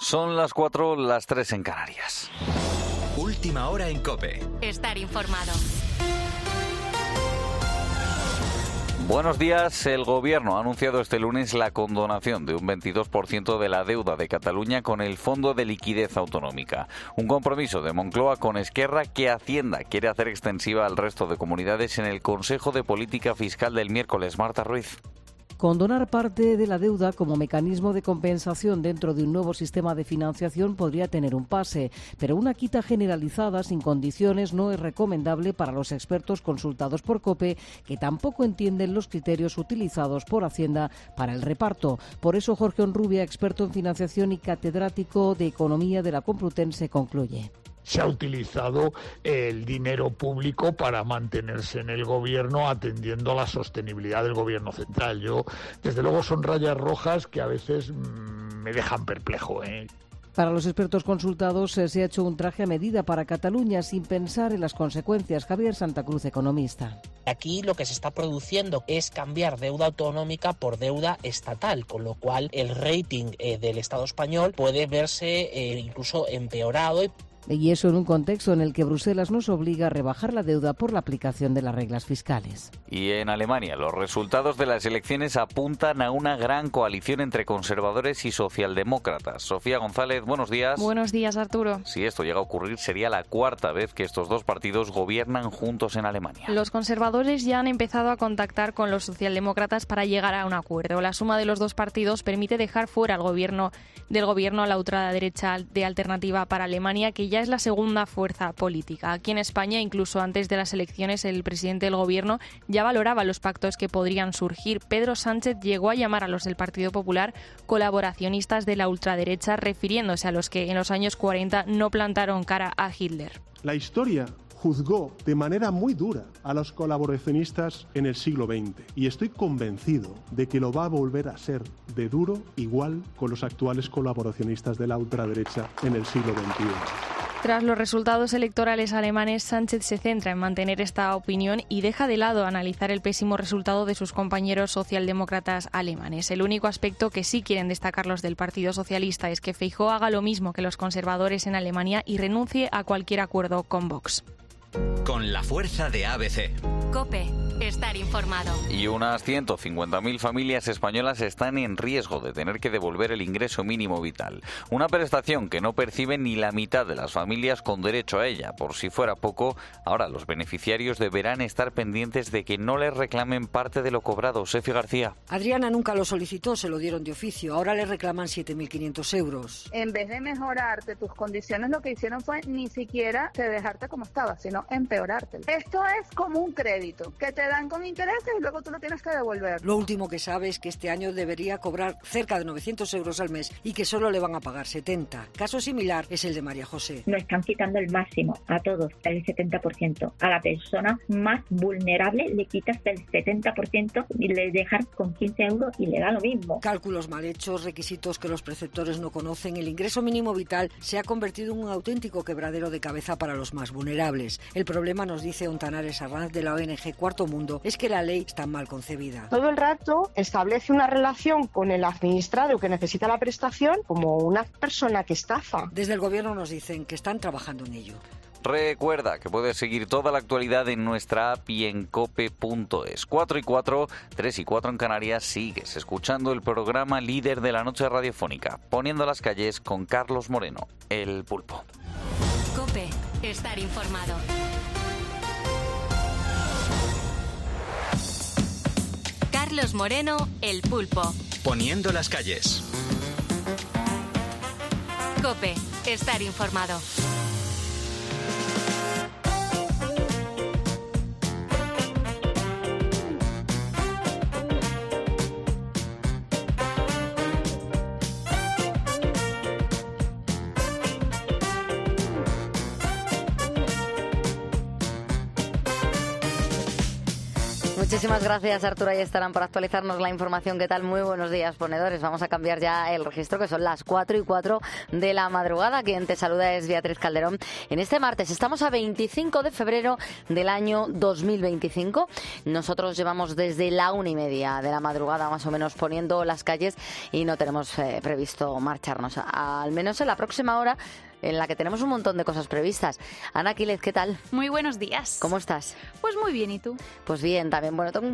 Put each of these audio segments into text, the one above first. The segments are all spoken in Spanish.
Son las 4, las 3 en Canarias. Última hora en COPE. Estar informado. Buenos días. El Gobierno ha anunciado este lunes la condonación de un 22% de la deuda de Cataluña con el Fondo de Liquidez Autonómica. Un compromiso de Moncloa con Esquerra que Hacienda quiere hacer extensiva al resto de comunidades en el Consejo de Política Fiscal del miércoles. Marta Ruiz. Condonar parte de la deuda como mecanismo de compensación dentro de un nuevo sistema de financiación podría tener un pase, pero una quita generalizada sin condiciones no es recomendable para los expertos consultados por COPE, que tampoco entienden los criterios utilizados por Hacienda para el reparto. Por eso Jorge Onrubia, experto en financiación y catedrático de Economía de la Complutense, concluye. Se ha utilizado el dinero público para mantenerse en el gobierno atendiendo a la sostenibilidad del gobierno central. Yo, desde luego, son rayas rojas que a veces me dejan perplejo, Para los expertos consultados se ha hecho un traje a medida para Cataluña sin pensar en las consecuencias. Javier Santa Cruz, economista. Aquí lo que se está produciendo es cambiar deuda autonómica por deuda estatal, con lo cual el rating del Estado español puede verse incluso empeorado. Y eso en un contexto en el que Bruselas nos obliga a rebajar la deuda por la aplicación de las reglas fiscales. Y en Alemania, los resultados de las elecciones apuntan a una gran coalición entre conservadores y socialdemócratas. Sofía González, buenos días. Buenos días, Arturo. Si esto llega a ocurrir, sería la cuarta vez que estos dos partidos gobiernan juntos en Alemania. Los conservadores ya han empezado a contactar con los socialdemócratas para llegar a un acuerdo. La suma de los dos partidos permite dejar fuera del gobierno a la ultraderecha de Alternativa para Alemania, que ya es la segunda fuerza política. Aquí en España, incluso antes de las elecciones, el presidente del gobierno ya valoraba los pactos que podrían surgir. Pedro Sánchez llegó a llamar a los del Partido Popular colaboracionistas de la ultraderecha, refiriéndose a los que en los años 40 no plantaron cara a Hitler. La historia juzgó de manera muy dura a los colaboracionistas en el siglo XX y estoy convencido de que lo va a volver a ser de duro igual con los actuales colaboracionistas de la ultraderecha en el siglo XXI. Tras los resultados electorales alemanes, Sánchez se centra en mantener esta opinión y deja de lado analizar el pésimo resultado de sus compañeros socialdemócratas alemanes. El único aspecto que sí quieren destacar los del Partido Socialista es que Feijóo haga lo mismo que los conservadores en Alemania y renuncie a cualquier acuerdo con Vox. Con la fuerza de ABC. COPE. Estar informado. Y unas 150.000 familias españolas están en riesgo de tener que devolver el ingreso mínimo vital. Una prestación que no perciben ni la mitad de las familias con derecho a ella. Por si fuera poco, ahora los beneficiarios deberán estar pendientes de que no les reclamen parte de lo cobrado. Sefi García. Adriana nunca lo solicitó, se lo dieron de oficio. Ahora le reclaman 7.500 euros. En vez de mejorarte tus condiciones, lo que hicieron fue ni siquiera dejarte como estabas, sino empeorártelo. Esto es como un crédito que te dan con intereses y luego tú lo tienes que devolver. Lo último que sabe es que este año debería cobrar cerca de 900 euros al mes y que solo le van a pagar 70. Caso similar es el de María José. Nos están quitando el máximo a todos, el 70%. A la persona más vulnerable le quitas el 70% y le dejas con 15 euros y le da lo mismo. Cálculos mal hechos, requisitos que los preceptores no conocen. El ingreso mínimo vital se ha convertido en un auténtico quebradero de cabeza para los más vulnerables. El problema, nos dice Ontanares Arranz de la ONG Cuarto Mundo, es que la ley está mal concebida. Todo el rato establece una relación con el administrado que necesita la prestación como una persona que estafa. Desde el gobierno nos dicen que están trabajando en ello. Recuerda que puedes seguir toda la actualidad en nuestra app y en cope.es. 4:04, 3:04 en Canarias. Sigues escuchando el programa líder de la noche radiofónica, Poniendo las calles con Carlos Moreno, El Pulpo. COPE. Estar informado. Carlos Moreno, El Pulpo. Poniendo las calles. COPE. Estar informado. Muchísimas gracias, Arturo y Estarán, por actualizarnos la información. ¿Qué tal? Muy buenos días, ponedores. Vamos a cambiar ya el registro, que son las 4:04 de la madrugada. Quien te saluda es Beatriz Calderón. En este martes estamos a 25 de febrero del año 2025. Nosotros llevamos desde la 1:30 de la madrugada, más o menos, poniendo las calles y no tenemos previsto marcharnos, al menos en la próxima hora, en la que tenemos un montón de cosas previstas. Ana Quílez, ¿qué tal? Muy buenos días. ¿Cómo estás? Pues muy bien, ¿y tú? Pues bien, también. Bueno, tengo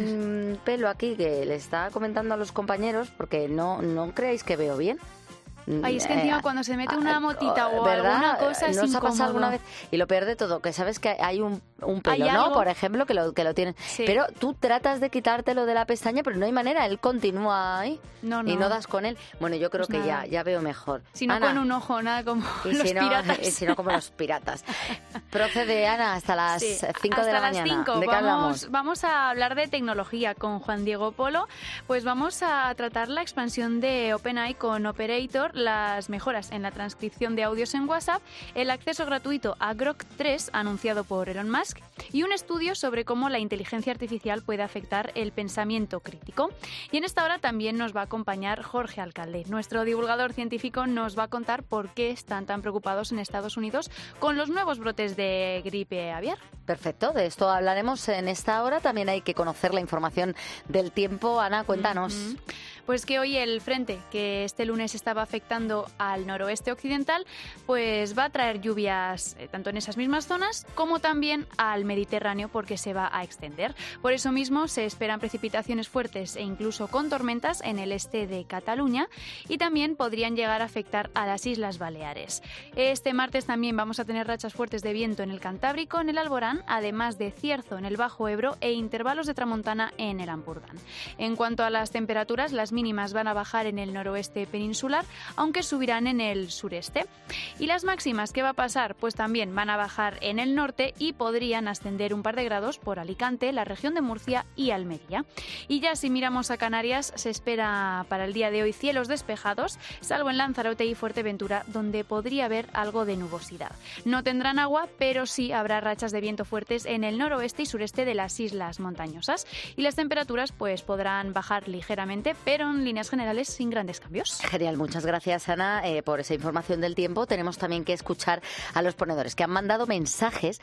un pelo aquí que le está comentando a los compañeros, porque no creáis que veo bien. Ay, es que encima cuando se mete una motita o ¿verdad? alguna cosa es ¿No os ha incómodo. pasado alguna vez? Y lo peor de todo, que sabes que hay un pelo, ¿no? Por ejemplo, que lo tienes. Sí. Pero tú tratas de quitártelo de la pestaña, pero no hay manera. Él continúa ahí y no das con él. Bueno, yo creo Pues que nada. ya veo mejor. Si no, Ana, con un ojo, nada como y los si no, piratas. Y si no, como los piratas. Procede, Ana, hasta las 5 de la mañana. Hasta las 5. ¿De qué hablamos? Vamos a hablar de tecnología con Juan Diego Polo. Pues vamos a tratar la expansión de OpenAI con Operator, las mejoras en la transcripción de audios en WhatsApp, el acceso gratuito a Grok 3 anunciado por Elon Musk y un estudio sobre cómo la inteligencia artificial puede afectar el pensamiento crítico. Y en esta hora también nos va a acompañar Jorge Alcalde. Nuestro divulgador científico nos va a contar por qué están tan preocupados en Estados Unidos con los nuevos brotes de gripe aviar. Perfecto, de esto hablaremos en esta hora. También hay que conocer la información del tiempo. Ana, cuéntanos. Pues que hoy el frente que este lunes estaba afectando al noroeste occidental, pues va a traer lluvias tanto en esas mismas zonas como también al Mediterráneo, porque se va a extender. Por eso mismo se esperan precipitaciones fuertes e incluso con tormentas en el este de Cataluña y también podrían llegar a afectar a las Islas Baleares. Este martes también vamos a tener rachas fuertes de viento en el Cantábrico, en el Alborán, además de cierzo en el Bajo Ebro e intervalos de tramontana en el Ampurdán. En cuanto a las temperaturas, las mínimas van a bajar en el noroeste peninsular, aunque subirán en el sureste. Y las máximas, ¿qué va a pasar? Pues también van a bajar en el norte y podrían ascender un par de grados por Alicante, la región de Murcia y Almería. Y ya si miramos a Canarias, se espera para el día de hoy cielos despejados, salvo en Lanzarote y Fuerteventura, donde podría haber algo de nubosidad. No tendrán agua, pero sí habrá rachas de viento fuertes en el noroeste y sureste de las islas montañosas. Y las temperaturas pues podrán bajar ligeramente, pero en líneas generales sin grandes cambios. Genial, muchas gracias, Ana, por esa información del tiempo. Tenemos también que escuchar a los ponedores que han mandado mensajes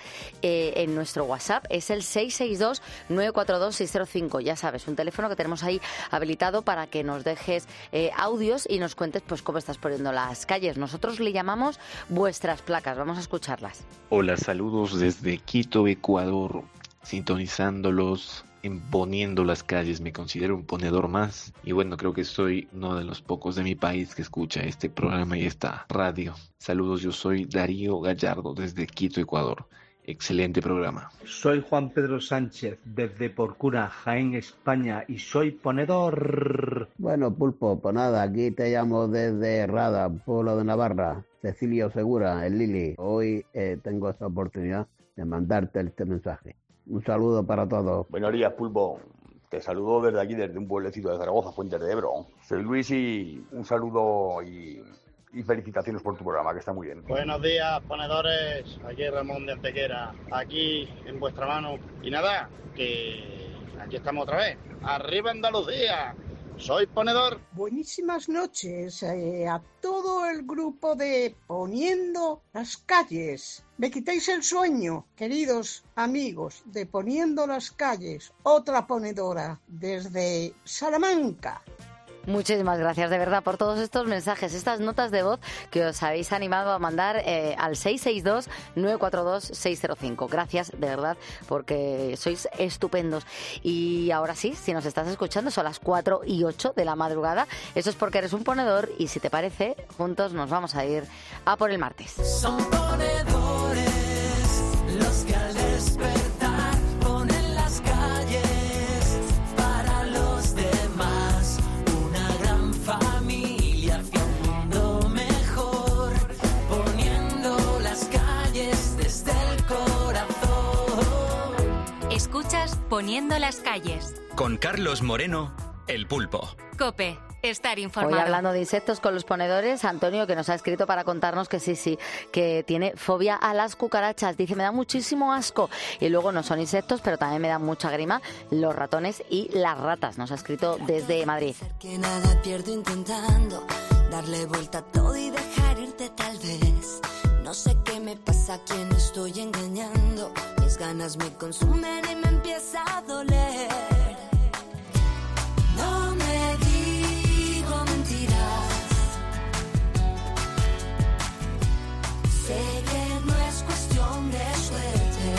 en nuestro WhatsApp. Es el 662-942-605. Ya sabes, un teléfono que tenemos ahí habilitado para que nos dejes audios y nos cuentes pues cómo estás poniendo las calles. Nosotros le llamamos vuestras placas. Vamos a escucharlas. Hola, saludos desde Quito, Ecuador, sintonizándolos, poniendo las calles. Me considero un ponedor más y bueno, creo que soy uno de los pocos de mi país que escucha este programa y esta radio. Saludos, yo soy Darío Gallardo desde Quito, Ecuador. Excelente programa. Soy Juan Pedro Sánchez desde Porcuna, Jaén, España y soy ponedor. Bueno, Pulpo, pues nada, aquí te llamo desde Rada, pueblo de Navarra. Cecilio Segura, el Lili. Hoy tengo esta oportunidad de mandarte este mensaje. Un saludo para todos. Buenos días, Pulpo. Te saludo desde aquí, desde un pueblecito de Zaragoza, Fuentes de Ebro. Soy Luis y un saludo y felicitaciones por tu programa, que está muy bien. Buenos días, ponedores. Aquí Ramón de Antequera, aquí en vuestra mano. Y nada, que aquí estamos otra vez. ¡Arriba Andalucía! Soy ponedor. Buenísimas noches a todo el grupo de Poniendo las Calles. Me quitáis el sueño, queridos amigos de Poniendo las Calles. Otra ponedora desde Salamanca. Muchísimas gracias de verdad por todos estos mensajes, estas notas de voz que os habéis animado a mandar al 662-942-605. Gracias de verdad porque sois estupendos. Y ahora sí, si nos estás escuchando, son las 4:08 de la madrugada. Eso es porque eres un ponedor y si te parece, juntos nos vamos a ir a por el martes. Son ponedores los que al despertar ponen las calles para los demás. Familia hacia un mundo mejor, poniendo las calles desde el corazón. Escuchas Poniendo las calles. Con Carlos Moreno, El Pulpo. COPE. estar informado. Hoy hablando de insectos con los ponedores, Antonio, que nos ha escrito para contarnos que sí, que tiene fobia a las cucarachas. Dice, me da muchísimo asco. Y luego no son insectos, pero también me da mucha grima los ratones y las ratas. Nos ha escrito desde Madrid. Que nada pierdo intentando darle vuelta a todo y dejar irte tal vez. No sé qué me pasa, a quién estoy engañando. Mis ganas me consumen y me empieza a doler. No me digo mentiras. Sé que no es cuestión de suerte.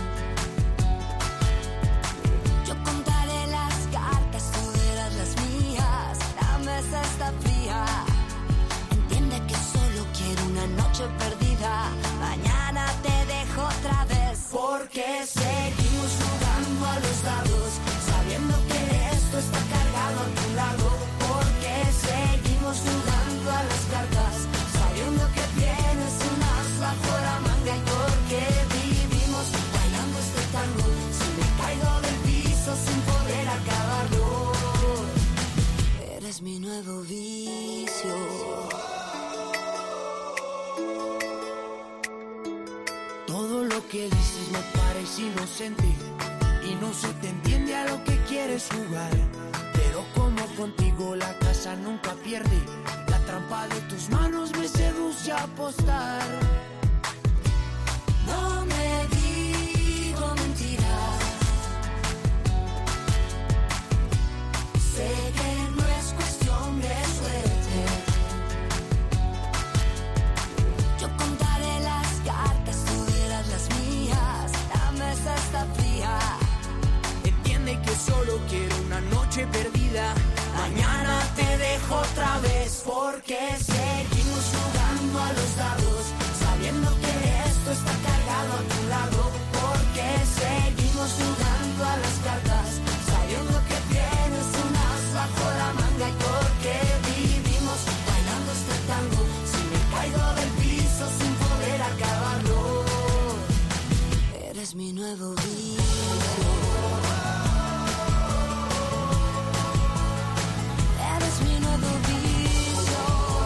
Yo contaré las cartas, tú verás las mías. La mesa está fría. Entiende que solo quiero una noche perdida. Mañana te dejo otra vez. Porque seguimos jugando a los dados, sabiendo que esto está cargado a tu lado. Porque seguimos jugando a las cartas, sabiendo que tienes un as bajo la manga. Y porque vivimos bailando este tango, si me caigo del piso sin poder acabarlo. Eres mi nuevo vicio. Todo lo que dices me parece inocente y no se te entiende a lo que quieres jugar. Pero como contigo la casa nunca pierde, la trampa de tus manos me seduce a apostar. No me digo mentiras. Sé que no es cuestión de suerte. Yo contaré las cartas, tú verás las mías. La mesa está fría. Entiende que solo quiero una noche perdida. Mañana te dejo otra vez. Porque seguimos jugando a los dados, sabiendo que esto está cargado a tu lado. Porque seguimos jugando a las cartas, sabiendo que tienes un as bajo la manga. Y porque vivimos bailando este tango, si me caigo del piso sin poder acabarlo. Eres mi nuevo vicio. Eres mi nuevo vicio.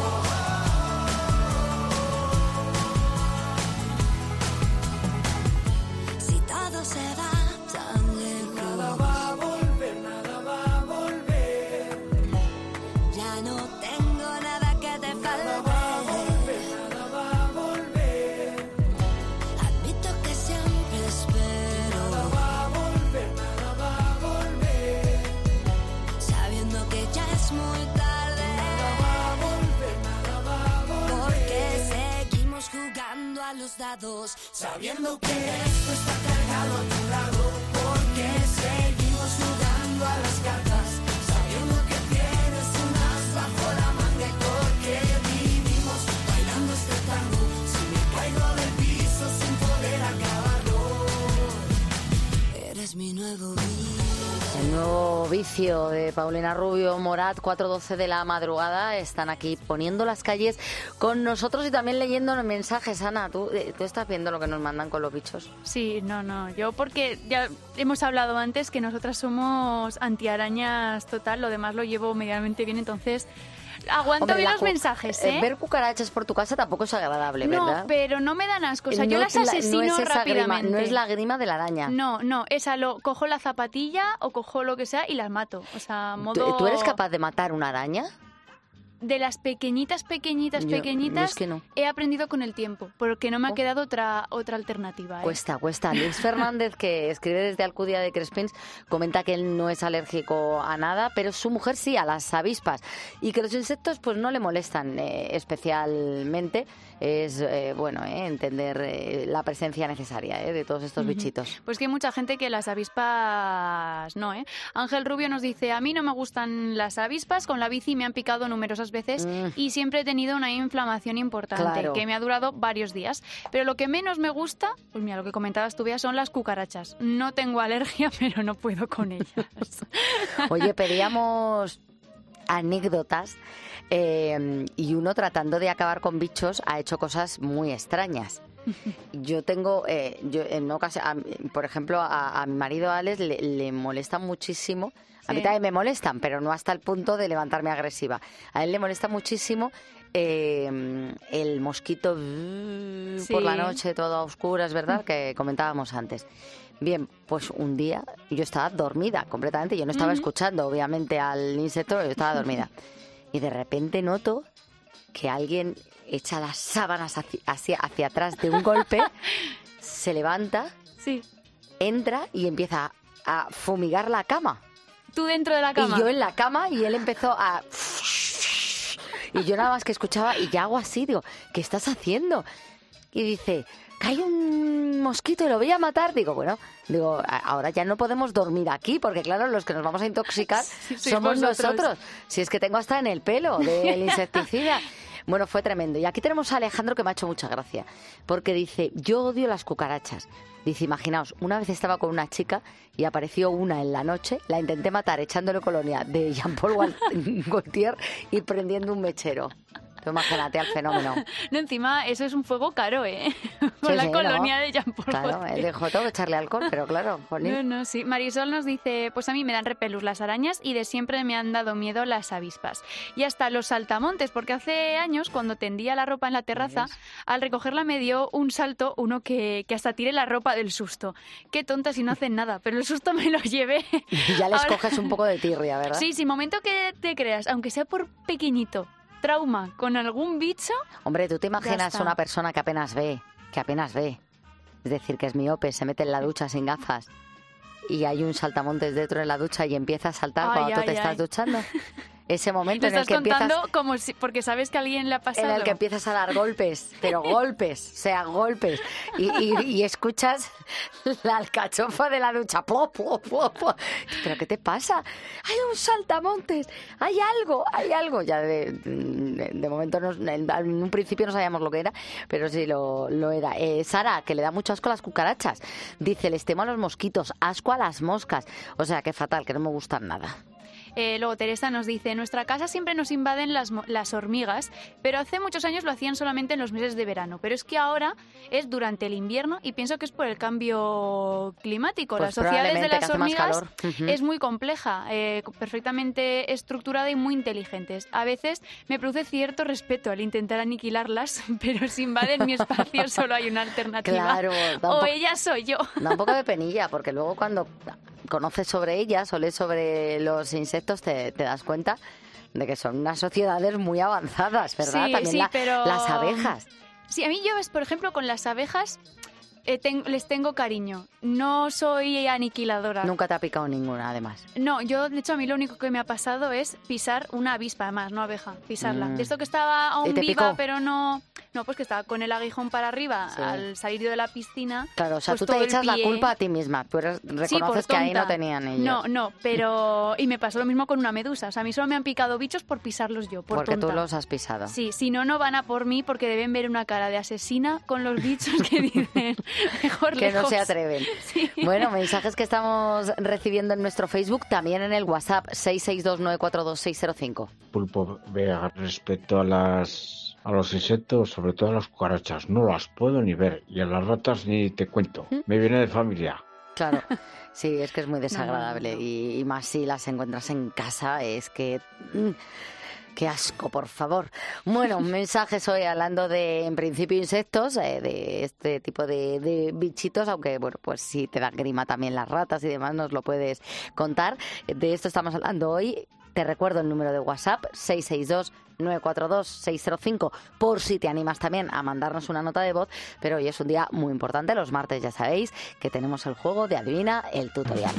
Si todo se va tan lejos, nada va a volver, nada va a volver. Ya no tengo nada que te falte. Nada va a volver, nada va a volver. Admito que siempre espero. Nada va a volver, nada va a volver. Sabiendo que ya es muy tarde. Nada va a volver, nada va a volver. Porque seguimos jugando a los dados, sabiendo que esto está cargado a tu lado. Porque seguimos jugando a las cartas, sabiendo que tienes un as bajo la manga. Y porque vivimos bailando este tango, si me caigo del piso sin poder acabarlo. Eres mi nuevo vicio. El nuevo vicio de Paulina Rubio, Morat, 4:12 de la madrugada. Están aquí poniendo las calles con nosotros y también leyendo los mensajes. Ana, ¿tú estás viendo lo que nos mandan con los bichos? Sí, no. Yo porque ya hemos hablado antes que nosotras somos antiarañas total. Lo demás lo llevo medianamente bien, entonces aguanto. Hombre, bien los mensajes, ¿eh? Ver cucarachas por tu casa tampoco es agradable, ¿verdad? No, pero no me dan asco. O sea, yo las asesino no es rápidamente. No es la grima de la araña. No, esa cojo la zapatilla o cojo lo que sea y las mato. O sea, modo... ¿Tú eres capaz de matar una araña? De las pequeñitas, es que no. He aprendido con el tiempo, porque no me ha quedado otra alternativa. Cuesta. Luis Fernández, que escribe desde Alcudia de Crespins, comenta que él no es alérgico a nada, pero su mujer sí, a las avispas, y que los insectos pues no le molestan especialmente. Es entender la presencia necesaria de todos estos bichitos. Pues que hay mucha gente que las avispas no, ¿eh? Ángel Rubio nos dice, a mí no me gustan las avispas, con la bici me han picado numerosas veces y siempre he tenido una inflamación importante que me ha durado varios días. Pero lo que menos me gusta, pues mira, lo que comentabas tú, Bea, son las cucarachas. No tengo alergia, pero no puedo con ellas. Oye, pedíamos anécdotas y uno, tratando de acabar con bichos, ha hecho cosas muy extrañas. Yo tengo, en ocasión, por ejemplo, a mi marido Alex le molesta muchísimo. A mí también me molestan, pero no hasta el punto de levantarme agresiva. A él le molesta muchísimo el mosquito por la noche, todo a oscuras, ¿verdad? Que comentábamos antes. Bien, pues un día yo estaba dormida completamente. Yo no estaba escuchando, obviamente, al insecto, yo estaba dormida. Y de repente noto que alguien echa las sábanas hacia atrás de un golpe, se levanta, entra y empieza a fumigar la cama. ¿Tú dentro de la cama? Y yo en la cama y él empezó a... Y yo nada más que escuchaba y ya hago así, digo, ¿qué estás haciendo? Y dice, que hay un mosquito y lo voy a matar. Digo, bueno, ahora ya no podemos dormir aquí porque claro, los que nos vamos a intoxicar somos nosotros. Si es que tengo hasta en el pelo del insecticida. Bueno, fue tremendo. Y aquí tenemos a Alejandro que me ha hecho mucha gracia porque dice, yo odio las cucarachas. Dice, imaginaos, una vez estaba con una chica y apareció una en la noche, la intenté matar echándole colonia de Jean-Paul Gaultier y prendiendo un mechero. Tú imagínate al fenómeno. No, encima, eso es un fuego caro, ¿eh? Con la colonia de Jean-Paul Gaultier. Claro, él dejó todo, echarle alcohol, pero claro. No, sí. Marisol nos dice, pues a mí me dan repelús las arañas y de siempre me han dado miedo las avispas. Y hasta los saltamontes, porque hace años, cuando tendía la ropa en la terraza, al recogerla me dio un salto, uno que hasta tiré la ropa del susto. Qué tonta si no hacen nada, pero el susto me lo llevé. Y ya les coges un poco de tirria, ¿verdad? Sí, momento que te creas, aunque sea por pequeñito, trauma con algún bicho. Hombre, ¿tú te imaginas una persona que apenas ve? Es decir, que es miope, se mete en la ducha sin gafas y hay un saltamontes dentro de la ducha y empieza a saltar cuando tú te estás duchando. Ese momento en el que empiezas... contando como si, porque sabes que a alguien le ha pasado. En el que empiezas a dar golpes, pero golpes, golpes. Y escuchas la alcachofa de la ducha. ¡Plo, plo, plo, plo! ¿Pero qué te pasa? ¡Hay un saltamontes! ¡Hay algo! Ya de momento, en un principio no sabíamos lo que era, pero sí lo era. Sara, que le da mucho asco a las cucarachas. Dice, les temo a los mosquitos, asco a las moscas. O sea, que fatal, que no me gustan nada. Luego Teresa nos dice, en nuestra casa siempre nos invaden las hormigas, pero hace muchos años lo hacían solamente en los meses de verano. Pero es que ahora es durante el invierno y pienso que es por el cambio climático. Pues las sociedades de las hormigas es muy compleja, perfectamente estructurada y muy inteligentes. A veces me produce cierto respeto al intentar aniquilarlas, pero si invaden mi espacio solo hay una alternativa. Claro, o ella soy yo. Da un poco de penilla, porque luego cuando conoces sobre ellas o lees sobre los insectos te das cuenta de que son unas sociedades muy avanzadas, ¿verdad? Sí, También pero... las abejas. Sí, a mí yo, por ejemplo, con las abejas les tengo cariño. No soy aniquiladora. Nunca te ha picado ninguna, además. No, yo, de hecho, a mí lo único que me ha pasado es pisar una avispa, además, no abeja, pisarla. De esto que estaba aún viva, pero no... No, pues que estaba con el aguijón para arriba al salir yo de la piscina. Claro, o sea, pues tú te echas la culpa a ti misma. Tú reconoces que ahí no tenían ellos. No, pero... Y me pasó lo mismo con una medusa. O sea, a mí solo me han picado bichos por pisarlos yo, porque tonta. Tú los has pisado. Sí, si no van a por mí porque deben ver una cara de asesina con los bichos que dicen mejor que lejos. No se atreven. Sí. Bueno, mensajes que estamos recibiendo en nuestro Facebook, también en el WhatsApp 662942605. Pulpo, vea, respecto a los insectos, sobre todo a las cucarachas, no las puedo ni ver. Y a las ratas ni te cuento. Me viene de familia. Claro. Sí, es que es muy desagradable. Y más si las encuentras en casa, es que... ¡Qué asco, por favor! Bueno, mensajes hoy hablando de, en principio, insectos, de este tipo de bichitos, aunque, bueno, pues si te dan grima también las ratas y demás, nos lo puedes contar. De esto estamos hablando hoy. Te recuerdo el número de WhatsApp, 662-942-605, por si te animas también a mandarnos una nota de voz. Pero hoy es un día muy importante, los martes ya sabéis que tenemos el juego de Adivina el Tutorial.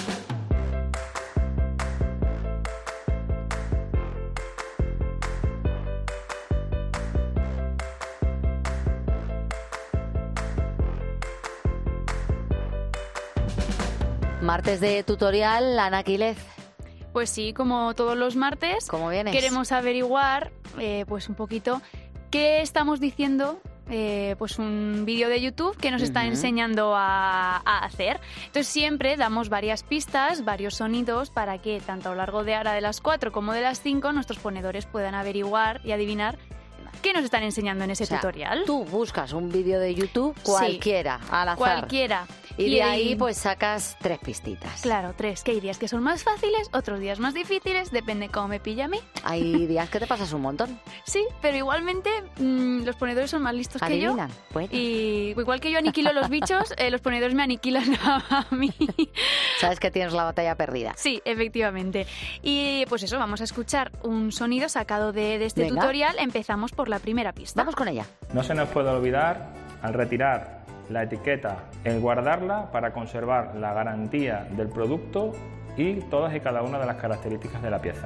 Martes de tutorial, Ana Quílez. Pues sí, como todos los martes, ¿cómo vienes? Queremos averiguar pues un poquito qué estamos diciendo, pues un vídeo de YouTube que nos está enseñando a hacer. Entonces siempre damos varias pistas, varios sonidos para que tanto a lo largo de ahora de las 4 como de las 5 nuestros ponedores puedan averiguar y adivinar ¿Qué nos están enseñando en ese O sea, tutorial? Tú buscas un vídeo de YouTube cualquiera, al azar. Cualquiera. Y de ahí pues sacas 3 pistitas. Claro, 3. Que hay días que son más fáciles, otros días más difíciles, depende cómo me pilla a mí. Hay días que te pasas un montón. Sí, pero igualmente los ponedores son más listos que yo. Adivinan, bueno. Y igual que yo aniquilo los bichos, los ponedores me aniquilan a mí. Sabes que tienes la batalla perdida. Sí, efectivamente. Y pues eso, vamos a escuchar un sonido sacado de este tutorial. Empezamos por la primera pista. Vamos con ella. No se nos puede olvidar, al retirar la etiqueta, el guardarla para conservar la garantía del producto y todas y cada una de las características de la pieza.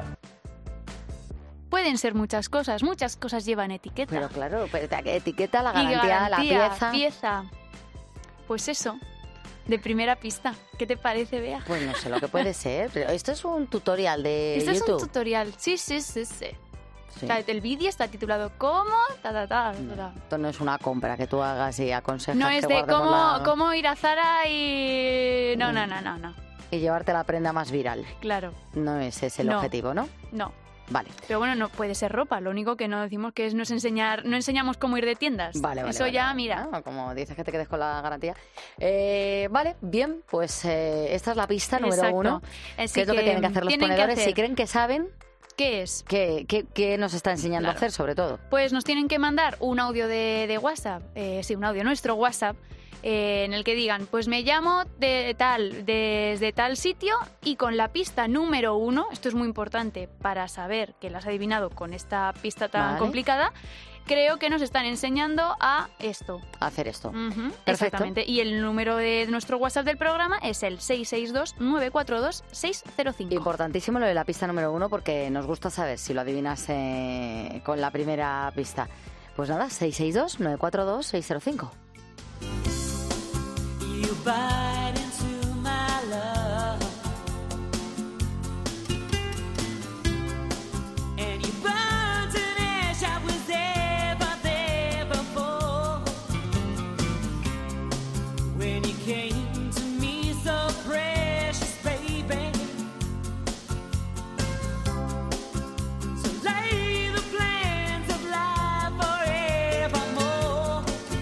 Pueden ser muchas cosas llevan etiqueta. Pero claro, etiqueta, la garantía, la pieza. Pues eso, de primera pista. ¿Qué te parece, Bea? Pues no sé lo que puede ser, pero esto es un tutorial de YouTube. Esto es un tutorial, sí. O sea, el vídeo está titulado ¿Cómo? Esto no es una compra que tú hagas y aconsejas. No es que de cómo ir a Zara y... No. Y llevarte la prenda más viral. Claro. No es ese el objetivo, ¿no? No. Vale. Pero bueno, no puede ser ropa. Lo único que no decimos que es no enseñamos cómo ir de tiendas. Vale. Eso ya, mira. No, como dices que te quedes con la garantía. Vale, bien, pues esta es la pista número 1. ¿Qué es lo que tienen que hacer los ponedores si creen que saben? ¿Qué es? ¿Qué nos está enseñando a hacer, sobre todo? Pues nos tienen que mandar un audio de WhatsApp, un audio nuestro WhatsApp, en el que digan, pues me llamo desde tal sitio y con la pista número 1, esto es muy importante para saber que la has adivinado con esta pista tan complicada, creo que nos están enseñando a esto. A hacer esto. Exactamente. Y el número de nuestro WhatsApp del programa es el 662-942-605. Importantísimo lo de la pista número 1 porque nos gusta saber si lo adivinas con la primera pista. Pues nada, 662-942-605. You bite into my love, and you burn to ash. I was ever there before when you came to me so precious, baby. So lay the plans of life forevermore.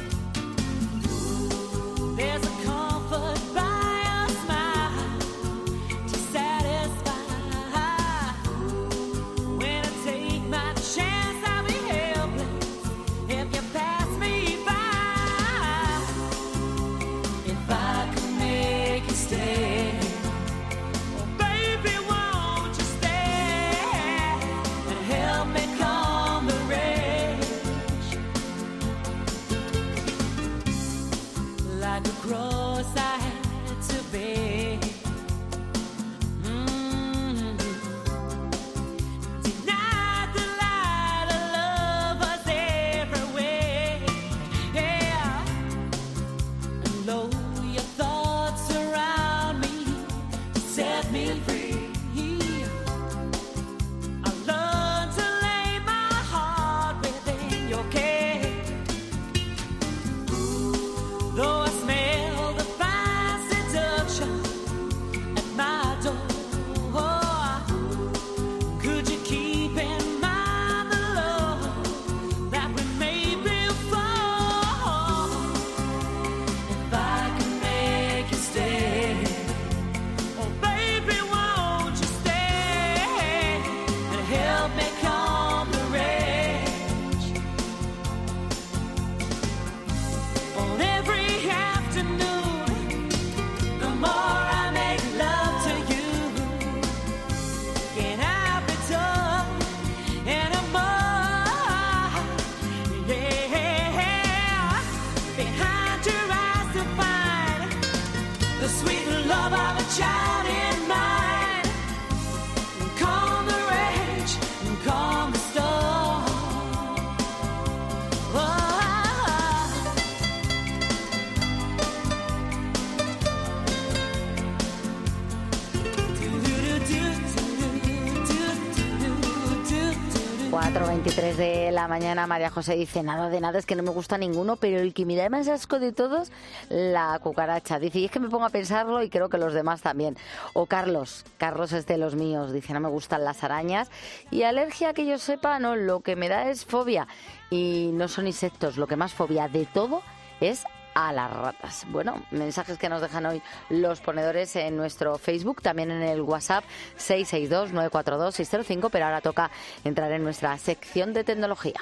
There's a comfort by a smile to satisfy. When I take my chance, I'll be helpless if you pass me by. If I could make you stay, oh baby, won't you stay and help me calm the rage? Like a cross I had to bear. Denied the light of love was everywhere. Yeah. And low your thoughts surround me to set me free. I learned to lay my heart within your care. Though I smell the fine seduction at my door, could you keep in mind the love that we made before? If I could make you stay, oh baby, won't you stay and help me calm the rage? On every afternoon, the more I make love to you, can I be tough anymore? Yeah, behind your eyes to find the sweet love of a child in mine. Calm the rage, calm 4:23 de la mañana. María José dice, nada de nada, es que no me gusta ninguno, pero el que me da más asco de todos, la cucaracha. Dice, y es que me pongo a pensarlo y creo que los demás también. O Carlos es de los míos, dice, no me gustan las arañas. Y alergia, que yo sepa, no, lo que me da es fobia. Y no son insectos, lo que más fobia de todo es a las ratas. Bueno, mensajes que nos dejan hoy los ponedores en nuestro Facebook, también en el WhatsApp 662-942-605, pero ahora toca entrar en nuestra sección de tecnología.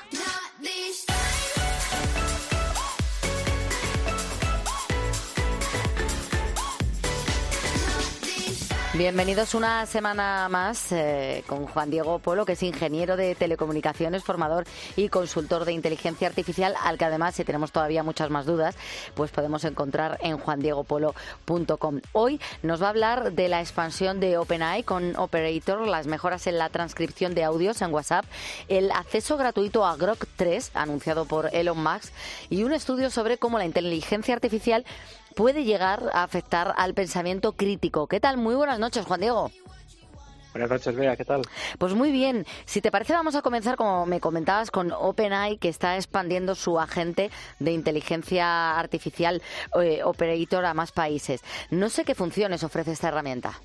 Bienvenidos una semana más con Juan Diego Polo, que es ingeniero de telecomunicaciones, formador y consultor de inteligencia artificial, al que además, si tenemos todavía muchas más dudas, pues podemos encontrar en juandiegopolo.com. Hoy nos va a hablar de la expansión de OpenAI con Operator, las mejoras en la transcripción de audios en WhatsApp, el acceso gratuito a Grok 3, anunciado por Elon Musk, y un estudio sobre cómo la inteligencia artificial puede llegar a afectar al pensamiento crítico. ¿Qué tal? Muy buenas noches, Juan Diego. Buenas noches, Bea, ¿qué tal? Pues muy bien. Si te parece, vamos a comenzar, como me comentabas, con OpenAI, que está expandiendo su agente de inteligencia artificial Operator a más países. No sé qué funciones ofrece esta herramienta.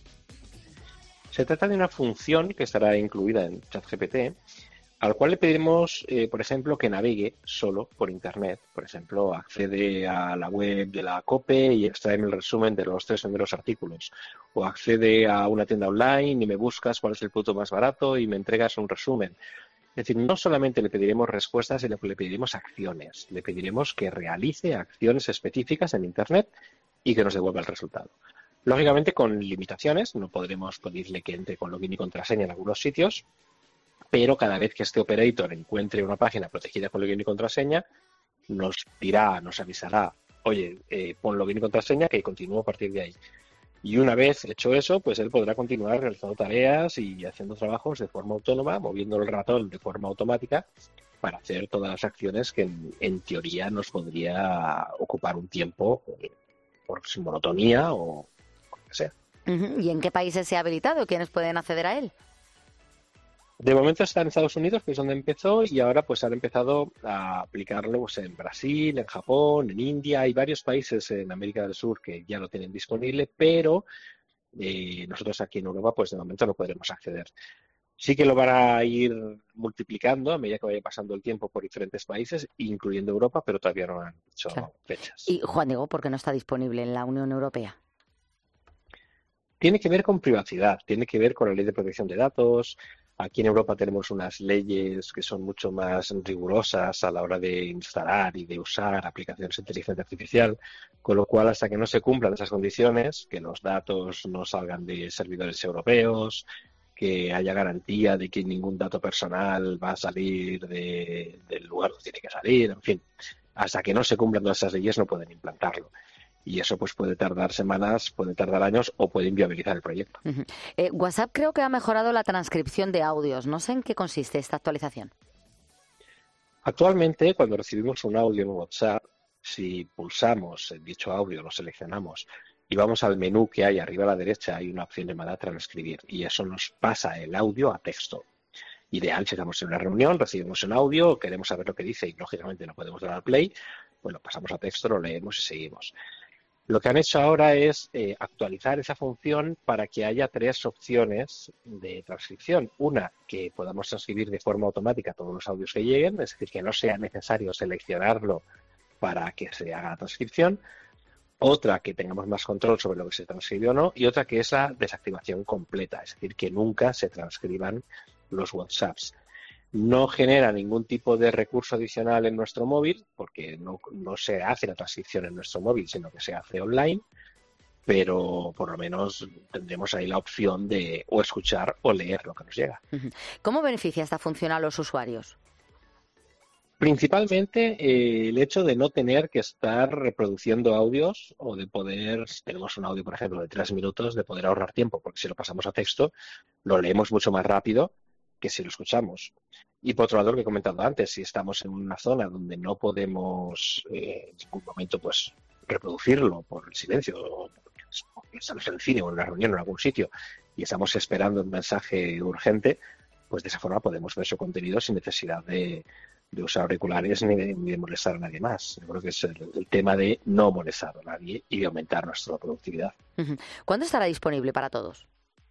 Se trata de una función que estará incluida en ChatGPT, al cual le pediremos, por ejemplo, que navegue solo por Internet. Por ejemplo, accede a la web de la COPE y extrae el resumen de los 3 primeros artículos. O accede a una tienda online y me buscas cuál es el producto más barato y me entregas un resumen. Es decir, no solamente le pediremos respuestas, sino que le pediremos acciones. Le pediremos que realice acciones específicas en Internet y que nos devuelva el resultado. Lógicamente, con limitaciones, no podremos pedirle que entre con login y contraseña en algunos sitios, pero cada vez que este operator encuentre una página protegida con login y contraseña, nos dirá, nos avisará, oye, pon login y contraseña que continúo a partir de ahí. Y una vez hecho eso, pues él podrá continuar realizando tareas y haciendo trabajos de forma autónoma, moviendo el ratón de forma automática para hacer todas las acciones que en teoría nos podría ocupar un tiempo por su monotonía o lo que sea. ¿Y en qué países se ha habilitado? ¿Quiénes pueden acceder a él? De momento está en Estados Unidos, que es donde empezó, y ahora pues han empezado a aplicarlo pues, en Brasil, en Japón, en India. Hay varios países en América del Sur que ya lo tienen disponible, pero nosotros aquí en Europa pues de momento no podremos acceder. Sí que lo van a ir multiplicando a medida que vaya pasando el tiempo por diferentes países, incluyendo Europa, pero todavía no han dicho fechas. Y Juan Diego, ¿por qué no está disponible en la Unión Europea? Tiene que ver con privacidad, tiene que ver con la ley de protección de datos. Aquí en Europa tenemos unas leyes que son mucho más rigurosas a la hora de instalar y de usar aplicaciones de inteligencia artificial, con lo cual hasta que no se cumplan esas condiciones, que los datos no salgan de servidores europeos, que haya garantía de que ningún dato personal va a salir del lugar donde tiene que salir, en fin, hasta que no se cumplan todas esas leyes no pueden implantarlo. Y eso pues puede tardar semanas, puede tardar años o puede inviabilizar el proyecto. WhatsApp creo que ha mejorado la transcripción de audios. No sé en qué consiste esta actualización. Actualmente, cuando recibimos un audio en WhatsApp, si pulsamos en dicho audio, lo seleccionamos y vamos al menú que hay arriba a la derecha, hay una opción llamada transcribir y eso nos pasa el audio a texto. Ideal, si estamos en una reunión, recibimos un audio, queremos saber lo que dice y lógicamente no podemos dar al play, pues lo pasamos a texto, lo leemos y seguimos. Lo que han hecho ahora es actualizar esa función para que haya 3 opciones de transcripción. Una, que podamos transcribir de forma automática todos los audios que lleguen, es decir, que no sea necesario seleccionarlo para que se haga la transcripción. Otra, que tengamos más control sobre lo que se transcribe o no. Y otra, que es la desactivación completa, es decir, que nunca se transcriban los WhatsApps. No genera ningún tipo de recurso adicional en nuestro móvil, porque no se hace la transcripción en nuestro móvil, sino que se hace online, pero por lo menos tendremos ahí la opción de o escuchar o leer lo que nos llega. ¿Cómo beneficia esta función a los usuarios? Principalmente el hecho de no tener que estar reproduciendo audios o de poder, si tenemos un audio, por ejemplo, de 3 minutos, de poder ahorrar tiempo, porque si lo pasamos a texto, lo leemos mucho más rápido que si lo escuchamos. Y por otro lado, lo que he comentado antes, si estamos en una zona donde no podemos en ningún momento pues reproducirlo por el silencio, o porque estamos en el cine o en una reunión o en algún sitio y estamos esperando un mensaje urgente, pues de esa forma podemos ver su contenido sin necesidad de usar auriculares ni de molestar a nadie más. Yo creo que es el tema de no molestar a nadie y de aumentar nuestra productividad. ¿Cuándo estará disponible para todos?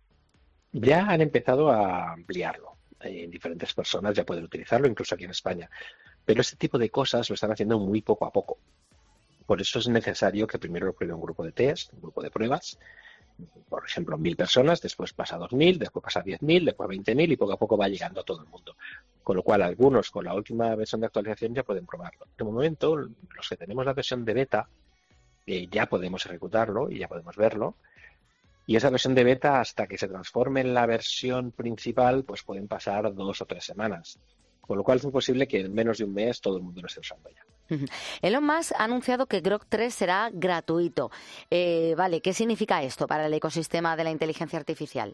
Ya han empezado a ampliarlo. Diferentes personas ya pueden utilizarlo, incluso aquí en España. Pero este tipo de cosas lo están haciendo muy poco a poco. Por eso es necesario que primero lo pruebe un grupo de test, un grupo de pruebas, por ejemplo, 1.000 personas, después pasa a 2.000, después pasa a 10.000, después a 20.000 y poco a poco va llegando a todo el mundo. Con lo cual, algunos con la última versión de actualización ya pueden probarlo. De momento, los que tenemos la versión de beta, ya podemos ejecutarlo y ya podemos verlo. Y esa versión de beta, hasta que se transforme en la versión principal, pues pueden pasar 2 o 3 semanas. Con lo cual es muy posible que en menos de un mes todo el mundo lo esté usando ya. Elon Musk ha anunciado que Grok 3 será gratuito. Vale, ¿qué significa esto para el ecosistema de la inteligencia artificial?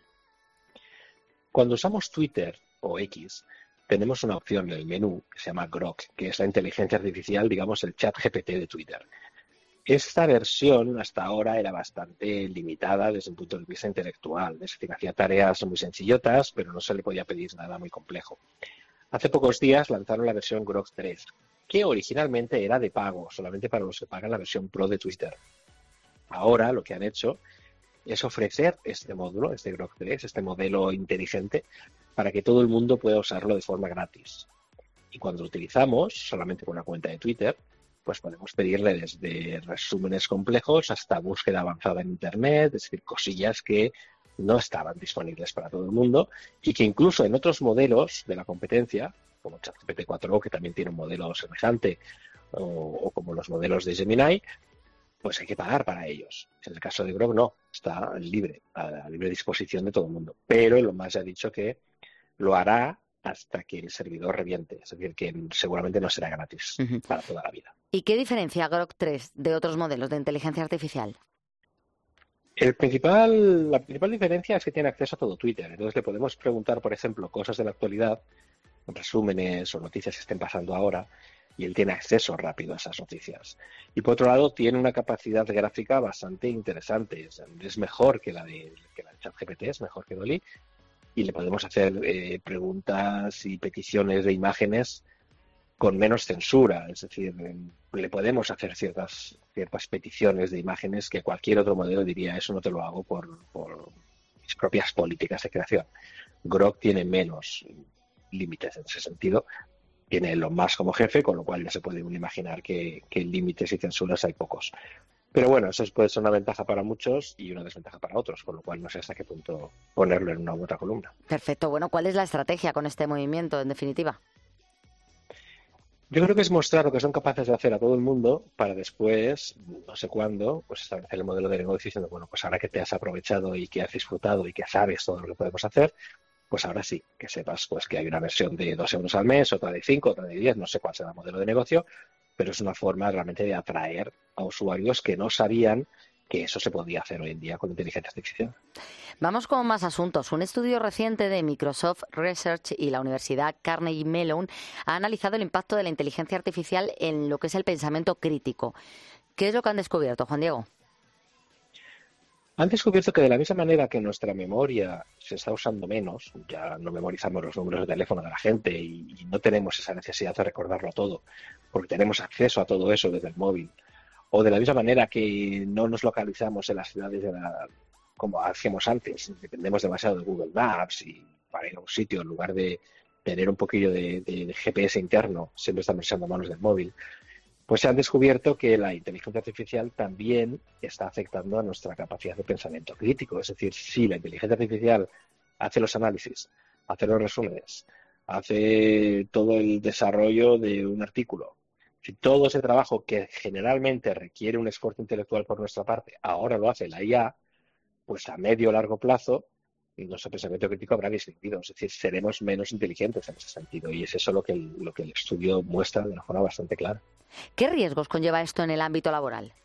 Cuando usamos Twitter o X, tenemos una opción en el menú que se llama Grok, que es la inteligencia artificial, digamos, el chat GPT de Twitter. Esta versión hasta ahora era bastante limitada desde un punto de vista intelectual. Es decir, hacía tareas muy sencillotas, pero no se le podía pedir nada muy complejo. Hace pocos días lanzaron la versión Grok 3, que originalmente era de pago, solamente para los que pagan la versión Pro de Twitter. Ahora lo que han hecho es ofrecer este módulo, este Grok 3, este modelo inteligente, para que todo el mundo pueda usarlo de forma gratis. Y cuando lo utilizamos, solamente con una cuenta de Twitter, pues podemos pedirle desde resúmenes complejos hasta búsqueda avanzada en Internet, es decir, cosillas que no estaban disponibles para todo el mundo y que incluso en otros modelos de la competencia, como ChatGPT 4o, que también tiene un modelo semejante, o como los modelos de Gemini, pues hay que pagar para ellos. En el caso de Grok no, está libre, a libre disposición de todo el mundo. Pero Elon Musk ha dicho que lo hará hasta que el servidor reviente, es decir, que seguramente no será gratis para toda la vida. ¿Y qué diferencia Grok 3 de otros modelos de inteligencia artificial? La principal diferencia es que tiene acceso a todo Twitter. Entonces le podemos preguntar, por ejemplo, cosas de la actualidad, resúmenes o noticias que estén pasando ahora, y él tiene acceso rápido a esas noticias. Y por otro lado, tiene una capacidad gráfica bastante interesante. Es mejor que la de ChatGPT, es mejor que DALL-E, y le podemos hacer preguntas y peticiones de imágenes con menos censura, es decir, le podemos hacer ciertas peticiones de imágenes que cualquier otro modelo diría, eso no te lo hago por mis propias políticas de creación. Grok tiene menos límites en ese sentido, tiene lo más como jefe, con lo cual ya se puede imaginar que límites y censuras hay pocos. Pero bueno, eso puede ser una ventaja para muchos y una desventaja para otros, con lo cual no sé hasta qué punto ponerlo en una u otra columna. Perfecto. Bueno, ¿cuál es la estrategia con este movimiento, en definitiva? Yo creo que es mostrar lo que son capaces de hacer a todo el mundo para después, no sé cuándo, pues establecer el modelo de negocio diciendo, bueno, pues ahora que te has aprovechado y que has disfrutado y que sabes todo lo que podemos hacer, pues ahora sí, que sepas pues que hay una versión de 2 euros al mes, otra de 5, otra de 10, no sé cuál será el modelo de negocio, pero es una forma realmente de atraer a usuarios que no sabían que eso se podía hacer hoy en día con inteligencia artificial. Vamos con más asuntos. Un estudio reciente de Microsoft Research y la Universidad Carnegie Mellon ha analizado el impacto de la inteligencia artificial en lo que es el pensamiento crítico. ¿Qué es lo que han descubierto, Juan Diego? Han descubierto que de la misma manera que nuestra memoria se está usando menos, ya no memorizamos los números de teléfono de la gente y no tenemos esa necesidad de recordarlo todo, porque tenemos acceso a todo eso desde el móvil, o de la misma manera que no nos localizamos en las ciudades como hacíamos antes, dependemos demasiado de Google Maps y para ir a un sitio en lugar de tener un poquillo de GPS interno, siempre estamos echando manos del móvil, pues se han descubierto que la inteligencia artificial también está afectando a nuestra capacidad de pensamiento crítico. Es decir, si la inteligencia artificial hace los análisis, hace los resúmenes, hace todo el desarrollo de un artículo, si todo ese trabajo que generalmente requiere un esfuerzo intelectual por nuestra parte, ahora lo hace la IA, pues a medio o largo plazo nuestro pensamiento crítico habrá disminuido, es decir, seremos menos inteligentes en ese sentido, y es eso lo que el estudio muestra de una forma bastante clara. ¿Qué riesgos conlleva esto en el ámbito laboral?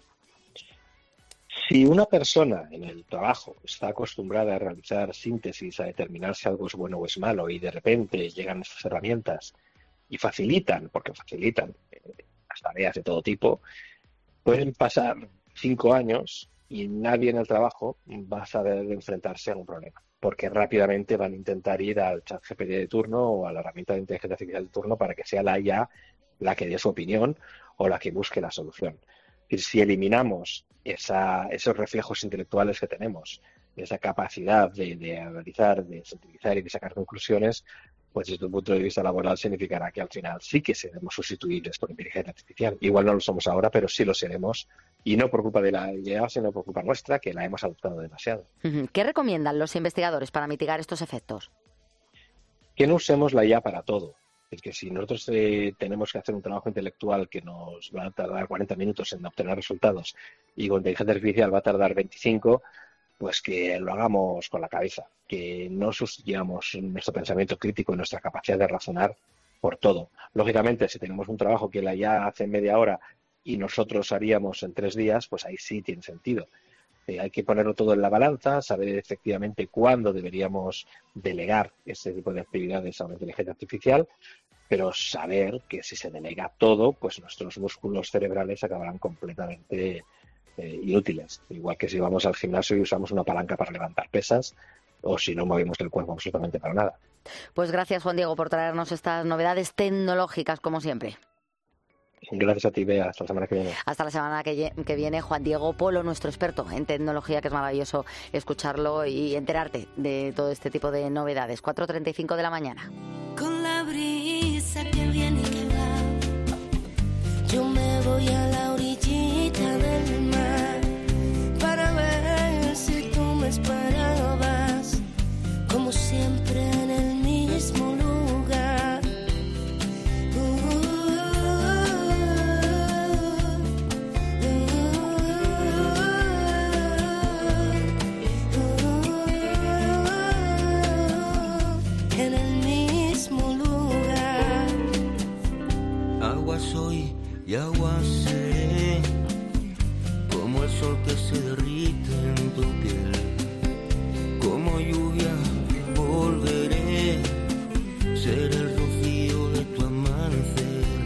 Si una persona en el trabajo está acostumbrada a realizar síntesis, a determinar si algo es bueno o es malo, y de repente llegan estas herramientas y facilitan las tareas de todo tipo, pueden pasar 5 años y nadie en el trabajo va a saber enfrentarse a un problema, porque rápidamente van a intentar ir al chat GPT de turno o a la herramienta de inteligencia artificial de turno para que sea la IA la que dé su opinión o la que busque la solución. Y si eliminamos esos reflejos intelectuales que tenemos, esa capacidad de analizar, de sintetizar y de sacar conclusiones, pues desde un punto de vista laboral significará que al final sí que seremos sustituibles por inteligencia artificial. Igual no lo somos ahora, pero sí lo seremos, y no por culpa de la IA, sino por culpa nuestra, que la hemos adoptado demasiado. ¿Qué recomiendan los investigadores para mitigar estos efectos? Que no usemos la IA para todo. Es que si nosotros tenemos que hacer un trabajo intelectual que nos va a tardar 40 minutos en obtener resultados y con inteligencia artificial va a tardar 25, pues que lo hagamos con la cabeza, que no sustituyamos nuestro pensamiento crítico y nuestra capacidad de razonar por todo. Lógicamente, si tenemos un trabajo que la IA hace en media hora y nosotros haríamos en 3 días, pues ahí sí tiene sentido. Hay que ponerlo todo en la balanza, saber efectivamente cuándo deberíamos delegar este tipo de actividades a una inteligencia artificial, pero saber que si se delega todo, pues nuestros músculos cerebrales acabarán completamente inútiles. Igual que si vamos al gimnasio y usamos una palanca para levantar pesas, o si no movemos el cuerpo absolutamente para nada. Pues gracias, Juan Diego, por traernos estas novedades tecnológicas, como siempre. Gracias a ti, Bea. Hasta la semana que viene. Hasta la semana que viene, Juan Diego Polo, nuestro experto en tecnología, que es maravilloso escucharlo y enterarte de todo este tipo de novedades. 4:35 de la mañana. Con la brisa que viene y que va, yo me voy a la orillita del mar para ver si tú me esperabas, como siempre en el mismo lugar. En el mismo lugar. Agua soy y agua seré, como el sol que se derrite en tu piel, como lluvia volveré, seré el rocío de tu amanecer,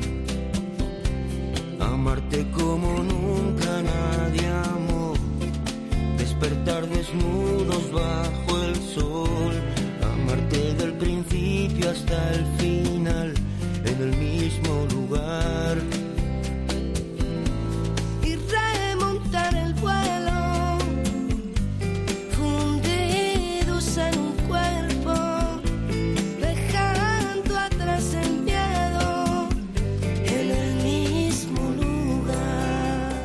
amarte como nunca nadie amó, despertar desnudos bajo el sol, amarte del principio hasta el final, en el mismo lugar. Y remontar el vuelo, fundidos en un cuerpo, dejando atrás el miedo, en el mismo lugar.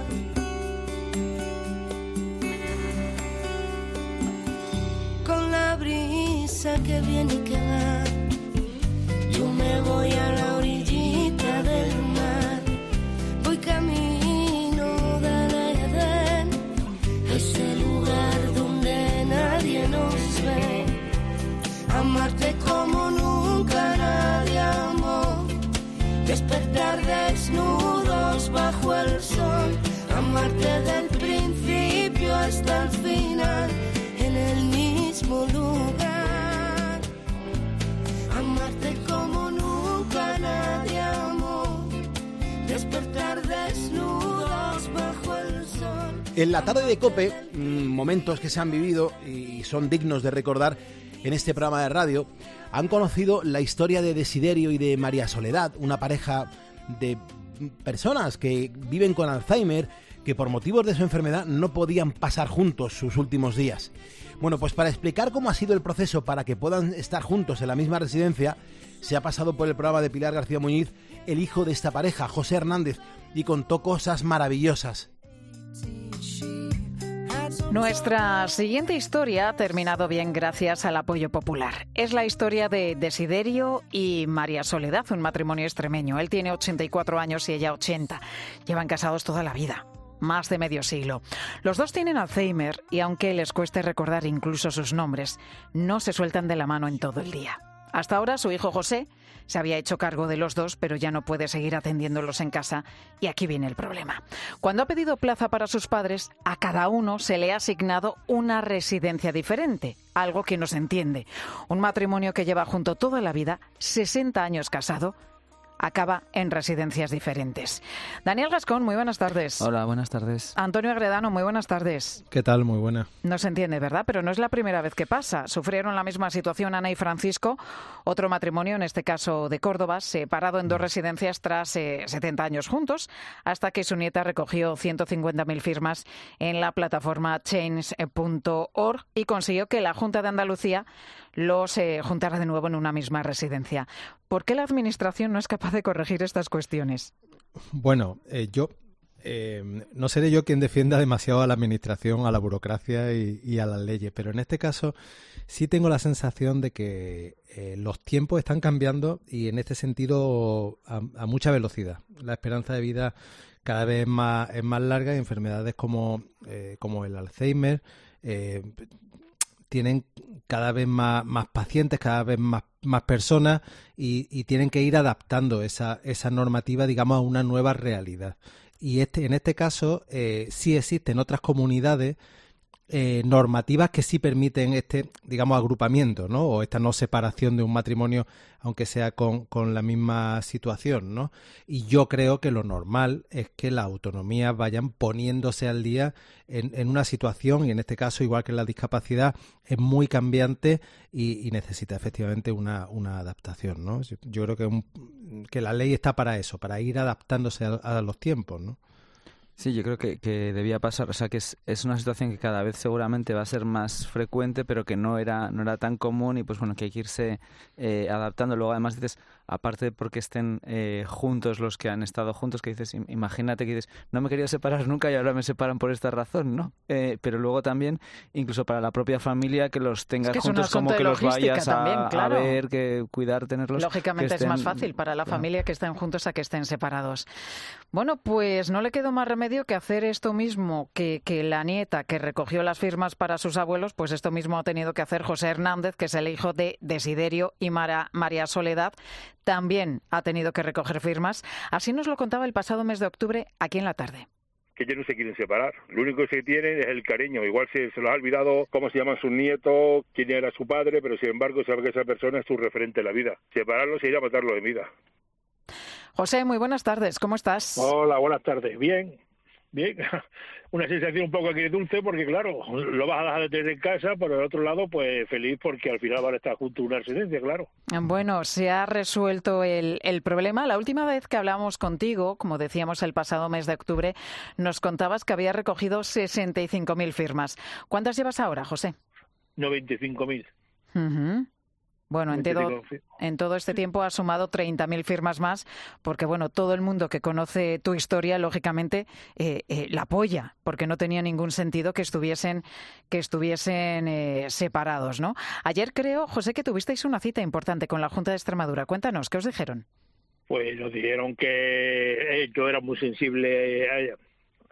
Con la brisa que viene y que va, yo me voy a la orillita del mar, voy camino del Edén, ese lugar donde nadie nos ve, amarte como nunca nadie amó, despertar desnudos bajo el sol, amarte del principio hasta el final, en el mismo lugar, amarte como nunca nadie amó, despertar desnudos bajo el sol. En la tarde de COPE, momentos que se han vivido y son dignos de recordar en este programa de radio, han conocido la historia de Desiderio y de María Soledad, una pareja de personas que viven con Alzheimer, que por motivos de su enfermedad no podían pasar juntos sus últimos días. Bueno, pues para explicar cómo ha sido el proceso para que puedan estar juntos en la misma residencia, se ha pasado por el programa de Pilar García Muñiz el hijo de esta pareja, José Hernández, y contó cosas maravillosas. Nuestra siguiente historia ha terminado bien gracias al apoyo popular. Es la historia de Desiderio y María Soledad, un matrimonio extremeño. Él tiene 84 años y ella 80. Llevan casados toda la vida, más de medio siglo. Los dos tienen Alzheimer y aunque les cueste recordar incluso sus nombres, no se sueltan de la mano en todo el día. Hasta ahora su hijo José se había hecho cargo de los dos, pero ya no puede seguir atendiéndolos en casa y aquí viene el problema. Cuando ha pedido plaza para sus padres, a cada uno se le ha asignado una residencia diferente, algo que no se entiende. Un matrimonio que lleva junto toda la vida, 60 años casado, acaba en residencias diferentes. Daniel Gascón, muy buenas tardes. Hola, buenas tardes. Antonio Agredano, muy buenas tardes. ¿Qué tal? Muy buena. No se entiende, ¿verdad? Pero no es la primera vez que pasa. Sufrieron la misma situación Ana y Francisco, otro matrimonio, en este caso de Córdoba, separado en 2 residencias tras 70 años juntos, hasta que su nieta recogió 150.000 firmas en la plataforma change.org y consiguió que la Junta de Andalucía los juntara de nuevo en una misma residencia. ¿Por qué la Administración no es capaz de corregir estas cuestiones? Bueno, no seré yo quien defienda demasiado a la Administración, a la burocracia y a las leyes, pero en este caso sí tengo la sensación de que los tiempos están cambiando y en este sentido a mucha velocidad. La esperanza de vida cada vez es más larga y enfermedades como el Alzheimer tienen cada vez más pacientes, cada vez más personas y tienen que ir adaptando esa normativa, digamos, a una nueva realidad. Y en este caso sí existen otras comunidades normativas que sí permiten digamos, agrupamiento, ¿no? O esta no separación de un matrimonio, aunque sea con la misma situación, ¿no? Y yo creo que lo normal es que las autonomías vayan poniéndose al día en una situación, y en este caso, igual que la discapacidad, es muy cambiante y necesita efectivamente una adaptación, ¿no? Yo creo que la ley está para eso, para ir adaptándose a los tiempos, ¿no? Sí, yo creo que debía pasar, o sea que es una situación que cada vez seguramente va a ser más frecuente, pero que no era tan común y pues bueno, que hay que irse adaptando. Luego además dices, aparte de porque estén juntos los que han estado juntos, que dices, imagínate que dices, no me quería separar nunca y ahora me separan por esta razón, ¿no? Pero luego también, incluso para la propia familia, que los tengas juntos, como que los vayas también, claro. a ver, que cuidar, tenerlos. Lógicamente es más fácil para la familia que estén juntos a que estén separados. Bueno, pues no le quedó más remedio que hacer esto mismo que la nieta que recogió las firmas para sus abuelos, pues esto mismo ha tenido que hacer José Hernández, que es el hijo de Desiderio y María Soledad. También ha tenido que recoger firmas. Así nos lo contaba el pasado mes de octubre aquí en La Tarde. Que ellos no se quieren separar. Lo único que se tienen es el cariño. Igual se los ha olvidado cómo se llaman sus nietos, quién era su padre, pero sin embargo sabe que esa persona es su referente en la vida. Separarlos sería matarlos de vida. José, muy buenas tardes. ¿Cómo estás? Hola, buenas tardes. Bien. Una sensación un poco agridulce porque, claro, lo vas a dejar de tener en casa, pero del otro lado, pues feliz porque al final van a estar juntos en una residencia, claro. Bueno, se ha resuelto el problema. La última vez que hablamos contigo, como decíamos el pasado mes de octubre, nos contabas que había recogido 65.000 firmas. ¿Cuántas llevas ahora, José? 95.000. Uh-huh. Bueno, en todo este tiempo has sumado 30.000 firmas más, porque bueno, todo el mundo que conoce tu historia, lógicamente, la apoya, porque no tenía ningún sentido que estuviesen separados, ¿no? Ayer creo, José, que tuvisteis una cita importante con la Junta de Extremadura. Cuéntanos, ¿qué os dijeron? Pues nos dijeron que yo era muy sensible a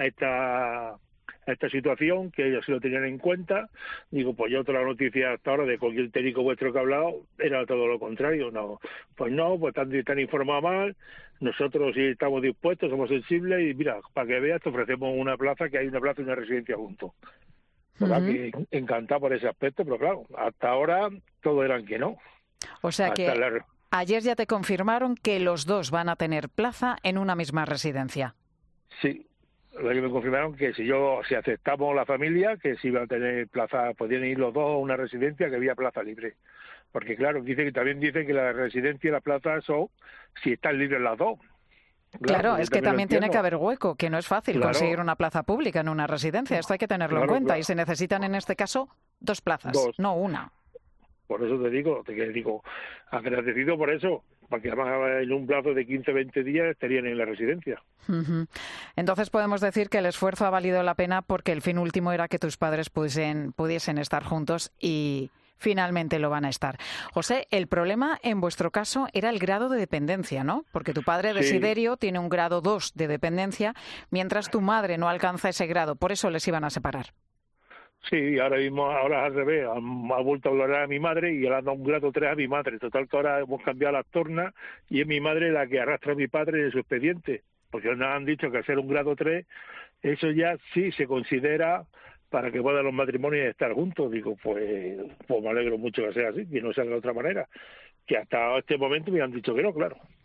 esta situación, que ellos sí lo tenían en cuenta. Digo, pues yo toda la noticia hasta ahora de cualquier técnico vuestro que ha hablado era todo lo contrario. Pues están informados mal, nosotros sí estamos dispuestos, somos sensibles y mira, para que veas te ofrecemos una plaza, que hay una plaza y una residencia juntos. Que encantado por ese aspecto, pero claro, hasta ahora todos eran que no. O sea que ayer ya te confirmaron que los dos van a tener plaza en una misma residencia. Sí. Lo que me confirmaron que si aceptamos la familia, que si iban a tener plaza, podían ir los dos a una residencia, que había plaza libre. Porque claro, también dicen que la residencia y la plaza son si están libres las dos. Claro, es que también tiene que haber hueco, que no es fácil conseguir una plaza pública en una residencia. Esto hay que tenerlo en cuenta. Y se necesitan en este caso 2 plazas, no una. Por eso te digo, agradecido por eso, porque además en un plazo de 15-20 días estarían en la residencia. Uh-huh. Entonces podemos decir que el esfuerzo ha valido la pena porque el fin último era que tus padres pudiesen estar juntos y finalmente lo van a estar. José, el problema en vuestro caso era el grado de dependencia, ¿no? Porque tu padre, Desiderio, tiene un grado 2 de dependencia, mientras tu madre no alcanza ese grado. Por eso les iban a separar. Sí, ahora es al revés, ha vuelto a hablar a mi madre y le han dado un grado 3 a mi madre. Total que ahora hemos cambiado las tornas y es mi madre la que arrastra a mi padre en su expediente, porque nos han dicho que al ser un grado 3, eso ya sí se considera para que puedan los matrimonios estar juntos. Digo, pues me alegro mucho que sea así, que no sea de otra manera, que hasta este momento me han dicho que no, claro.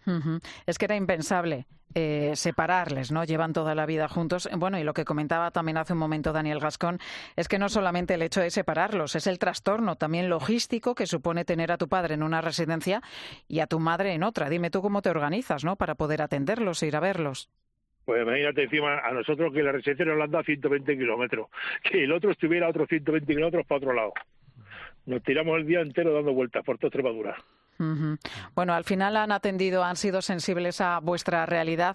Es que era impensable separarles, ¿no? Llevan toda la vida juntos. Bueno, y lo que comentaba también hace un momento Daniel Gascón es que no solamente el hecho de separarlos, es el trastorno también logístico que supone tener a tu padre en una residencia y a tu madre en otra. Dime tú cómo te organizas, ¿no? Para poder atenderlos e ir a verlos. Pues imagínate encima a nosotros que la residencia nos la han dado a 120 kilómetros, que el otro estuviera a otros 120 kilómetros para otro lado. Nos tiramos el día entero dando vueltas por toda Extremadura. Bueno, al final han sido sensibles a vuestra realidad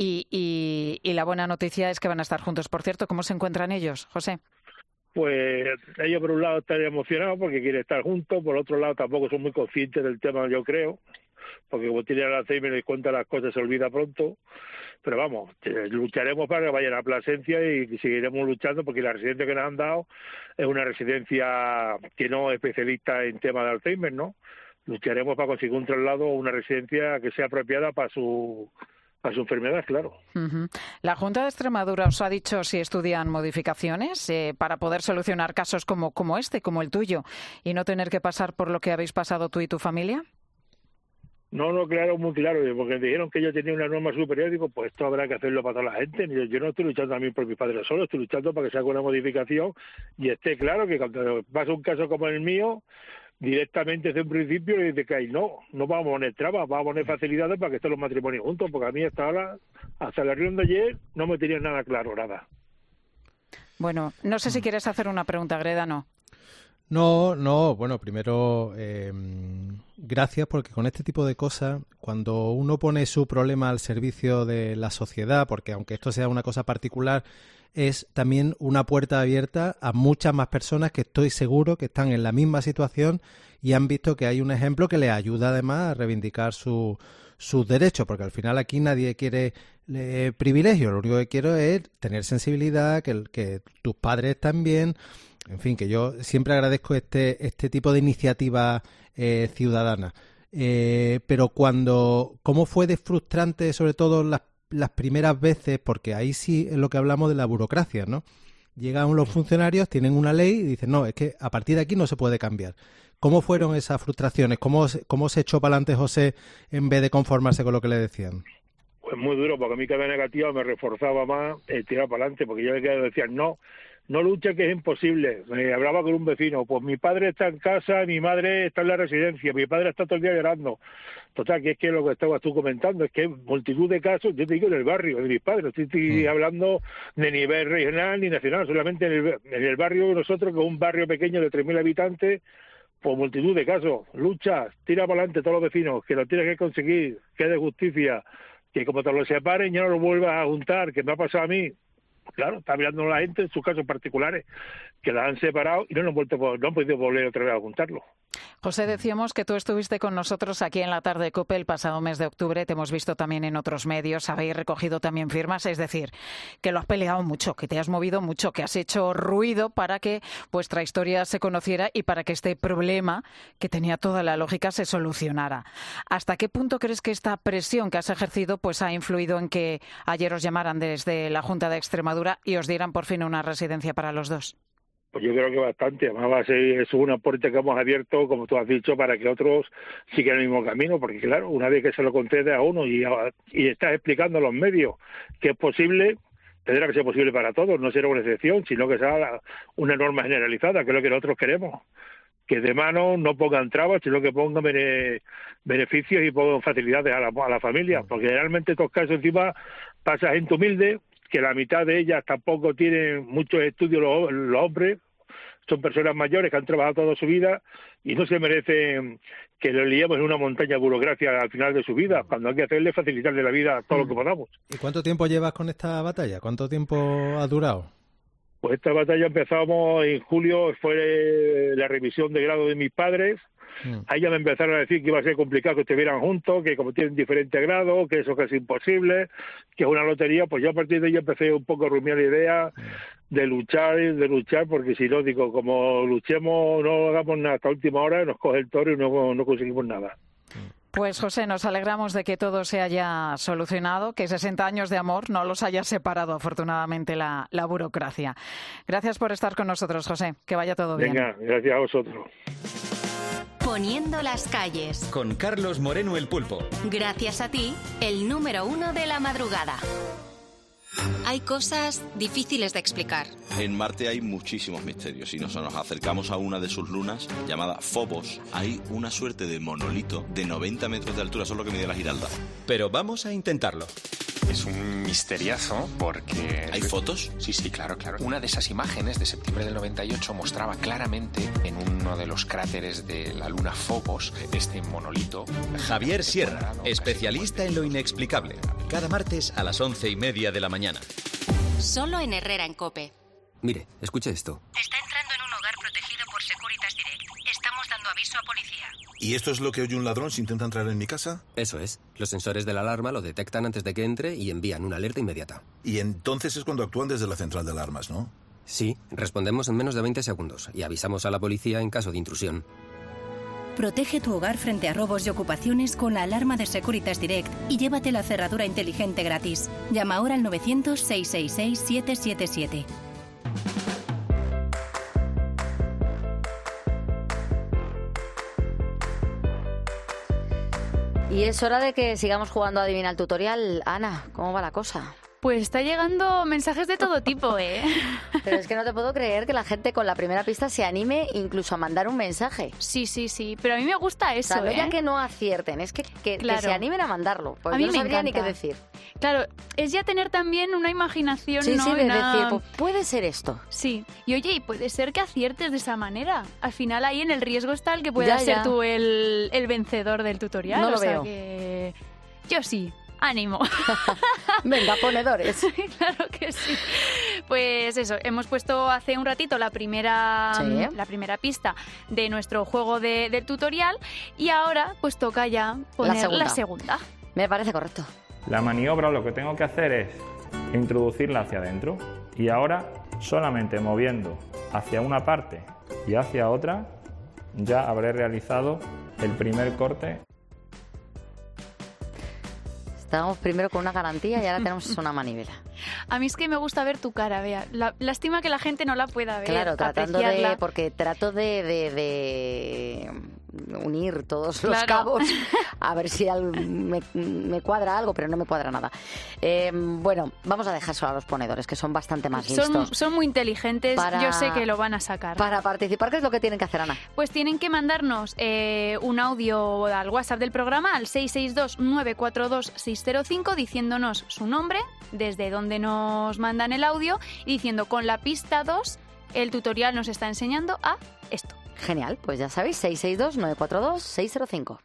y la buena noticia es que van a estar juntos. Por cierto, ¿cómo se encuentran ellos, José? Pues ellos por un lado están emocionados porque quieren estar juntos, por otro lado tampoco son muy conscientes del tema, yo creo, porque como tiene el Alzheimer y cuenta las cosas se olvida pronto. Pero vamos, lucharemos para que vayan a Plasencia y seguiremos luchando porque la residencia que nos han dado es una residencia que no es especialista en temas de Alzheimer, ¿no? Lucharemos para conseguir un traslado a una residencia que sea apropiada para su enfermedad, claro. ¿La Junta de Extremadura os ha dicho si estudian modificaciones para poder solucionar casos como este, como el tuyo, y no tener que pasar por lo que habéis pasado tú y tu familia? No, claro, muy claro, porque dijeron que yo tenía una norma superior, digo, pues esto habrá que hacerlo para toda la gente. Yo no estoy luchando también por mis padres solo, estoy luchando para que se haga una modificación y esté claro que cuando pasa un caso como el mío, directamente desde un principio le dice que ahí no vamos a poner trabas, vamos a poner facilidades para que estén los matrimonios juntos, porque a mí hasta ahora, hasta la reunión de ayer, no me tenían nada claro, nada. Bueno, no sé si quieres hacer una pregunta, Greda, ¿no? No, bueno, primero, gracias, porque con este tipo de cosas, cuando uno pone su problema al servicio de la sociedad, porque aunque esto sea una cosa particular, es también una puerta abierta a muchas más personas que estoy seguro que están en la misma situación y han visto que hay un ejemplo que les ayuda además a reivindicar sus derechos, porque al final aquí nadie quiere privilegios, lo único que quiero es tener sensibilidad, que tus padres están bien. En fin, que yo siempre agradezco este tipo de iniciativa ciudadana. Pero ¿cómo fue de frustrante, sobre todo las primeras veces? Porque ahí sí es lo que hablamos de la burocracia, ¿no? Llegan los funcionarios, tienen una ley y dicen, no, es que a partir de aquí no se puede cambiar. ¿Cómo fueron esas frustraciones? ¿Cómo se echó para adelante José en vez de conformarse con lo que le decían? Pues muy duro, porque a mí cada negativa me reforzaba más tirar para adelante, porque yo decía, no lucha, que es imposible. Me hablaba con un vecino, pues mi padre está en casa, mi madre está en la residencia, mi padre está todo el día llorando. Total, que es que lo que estabas tú comentando, es que hay multitud de casos, yo te digo en el barrio de mis padres, estoy hablando de nivel regional ni nacional, solamente en el barrio de nosotros, que es un barrio pequeño de 3.000 habitantes, pues multitud de casos. Lucha, tira para adelante todos los vecinos, que lo tienes que conseguir, que es de justicia, que como te lo separen ya no lo vuelvas a juntar, que me ha pasado a mí. Claro, está mirando la gente en sus casos particulares, que las han separado y no han podido volver otra vez a juntarlo. José, decíamos que tú estuviste con nosotros aquí en la tarde de COPE el pasado mes de octubre, te hemos visto también en otros medios, habéis recogido también firmas, es decir, que lo has peleado mucho, que te has movido mucho, que has hecho ruido para que vuestra historia se conociera y para que este problema, que tenía toda la lógica, se solucionara. ¿Hasta qué punto crees que esta presión que has ejercido pues ha influido en que ayer os llamaran desde la Junta de Extremadura y os dieran por fin una residencia para los dos? Pues yo creo que bastante. Además, es una puerta que hemos abierto, como tú has dicho, para que otros sigan el mismo camino, porque claro, una vez que se lo concede a uno y estás explicando a los medios que es posible, tendrá que ser posible para todos, no será una excepción, sino que sea una norma generalizada, que es lo que nosotros queremos. Que de mano no pongan trabas, sino que pongan beneficios y pongan facilidades a la familia, porque generalmente estos casos encima pasa gente humilde, que la mitad de ellas tampoco tienen muchos estudios los hombres, son personas mayores que han trabajado toda su vida y no se merecen que lo liemos en una montaña de burocracia al final de su vida, cuando hay que hacerle facilitarle la vida todo lo que podamos. ¿Y cuánto tiempo llevas con esta batalla? ¿Cuánto tiempo ha durado? Pues esta batalla empezamos en julio, fue la revisión de grado de mis padres. Ahí ya me empezaron a decir que iba a ser complicado que estuvieran juntos, que como tienen diferentes grados, que eso que es imposible, que es una lotería. Pues yo a partir de ahí empecé un poco a rumiar la idea de luchar, porque si no, digo, como luchemos, no hagamos nada hasta última hora, nos coge el toro y no conseguimos nada. Pues José, nos alegramos de que todo se haya solucionado, que 60 años de amor no los haya separado afortunadamente la burocracia. Gracias por estar con nosotros, José. Que vaya todo bien. Venga, gracias a vosotros. Poniendo las calles. Con Carlos Moreno el Pulpo. Gracias a ti, el número 1 de la madrugada. Hay cosas difíciles de explicar. En Marte hay muchísimos misterios. Si nos acercamos a una de sus lunas, llamada Phobos, hay una suerte de monolito de 90 metros de altura, eso es lo que mide la Giralda. Pero vamos a intentarlo. Es un misteriazo porque... ¿Hay fotos? Sí, claro. Una de esas imágenes de septiembre del 98 mostraba claramente en uno de los cráteres de la luna Phobos este monolito. Javier Sierra, especialista en lo inexplicable. Cada martes a las 11:30 de la mañana. Solo en Herrera en COPE. Mire, escuche esto. Está entrando en un hogar protegido por Securitas Direct. Estamos dando aviso a policía. ¿Y esto es lo que oye un ladrón si intenta entrar en mi casa? Eso es. Los sensores de la alarma lo detectan antes de que entre y envían una alerta inmediata. Y entonces es cuando actúan desde la central de alarmas, ¿no? Sí, respondemos en menos de 20 segundos y avisamos a la policía en caso de intrusión. Protege tu hogar frente a robos y ocupaciones con la alarma de Securitas Direct y llévate la cerradura inteligente gratis. Llama ahora al 900-666-777. Y es hora de que sigamos jugando a Adivina el Tutorial. Ana, ¿cómo va la cosa? Pues está llegando mensajes de todo tipo, ¿eh? Pero es que no te puedo creer que la gente con la primera pista se anime incluso a mandar un mensaje. Sí, pero a mí me gusta eso, o sea, no ya que no acierten, es que se animen a mandarlo. Pues a mí no me sabría encanta. ni qué decir. Claro, es ya tener también una imaginación, sí, ¿no? Sí, de decir, pues puede ser esto. Sí, y oye, y puede ser que aciertes de esa manera. Al final ahí en el riesgo está el que puedas ser tú el vencedor del tutorial. No lo veo. Que... Yo sí. ánimo. Venga, ponedores. Claro que sí. Pues eso, hemos puesto hace un ratito la primera pista de nuestro juego del tutorial y ahora pues toca ya poner la segunda. Me parece correcto. La maniobra, lo que tengo que hacer es introducirla hacia adentro y ahora solamente moviendo hacia una parte y hacia otra ya habré realizado el primer corte. Estábamos primero con una garantía y ahora tenemos una manivela. A mí es que me gusta ver tu cara, Bea. Lástima que la gente no la pueda ver. Claro, porque trato de unir todos los cabos a ver si me cuadra algo, pero no me cuadra nada. Bueno, vamos a dejárselo a los ponedores, que son bastante más listos. Son muy inteligentes, yo sé que lo van a sacar. Para participar, ¿qué es lo que tienen que hacer, Ana? Pues tienen que mandarnos un audio al WhatsApp del programa, al 662-942-605, diciéndonos su nombre, desde donde nos mandan el audio, y diciendo con la pista 2, el tutorial nos está enseñando a esto. Genial, pues ya sabéis, 662-942-605.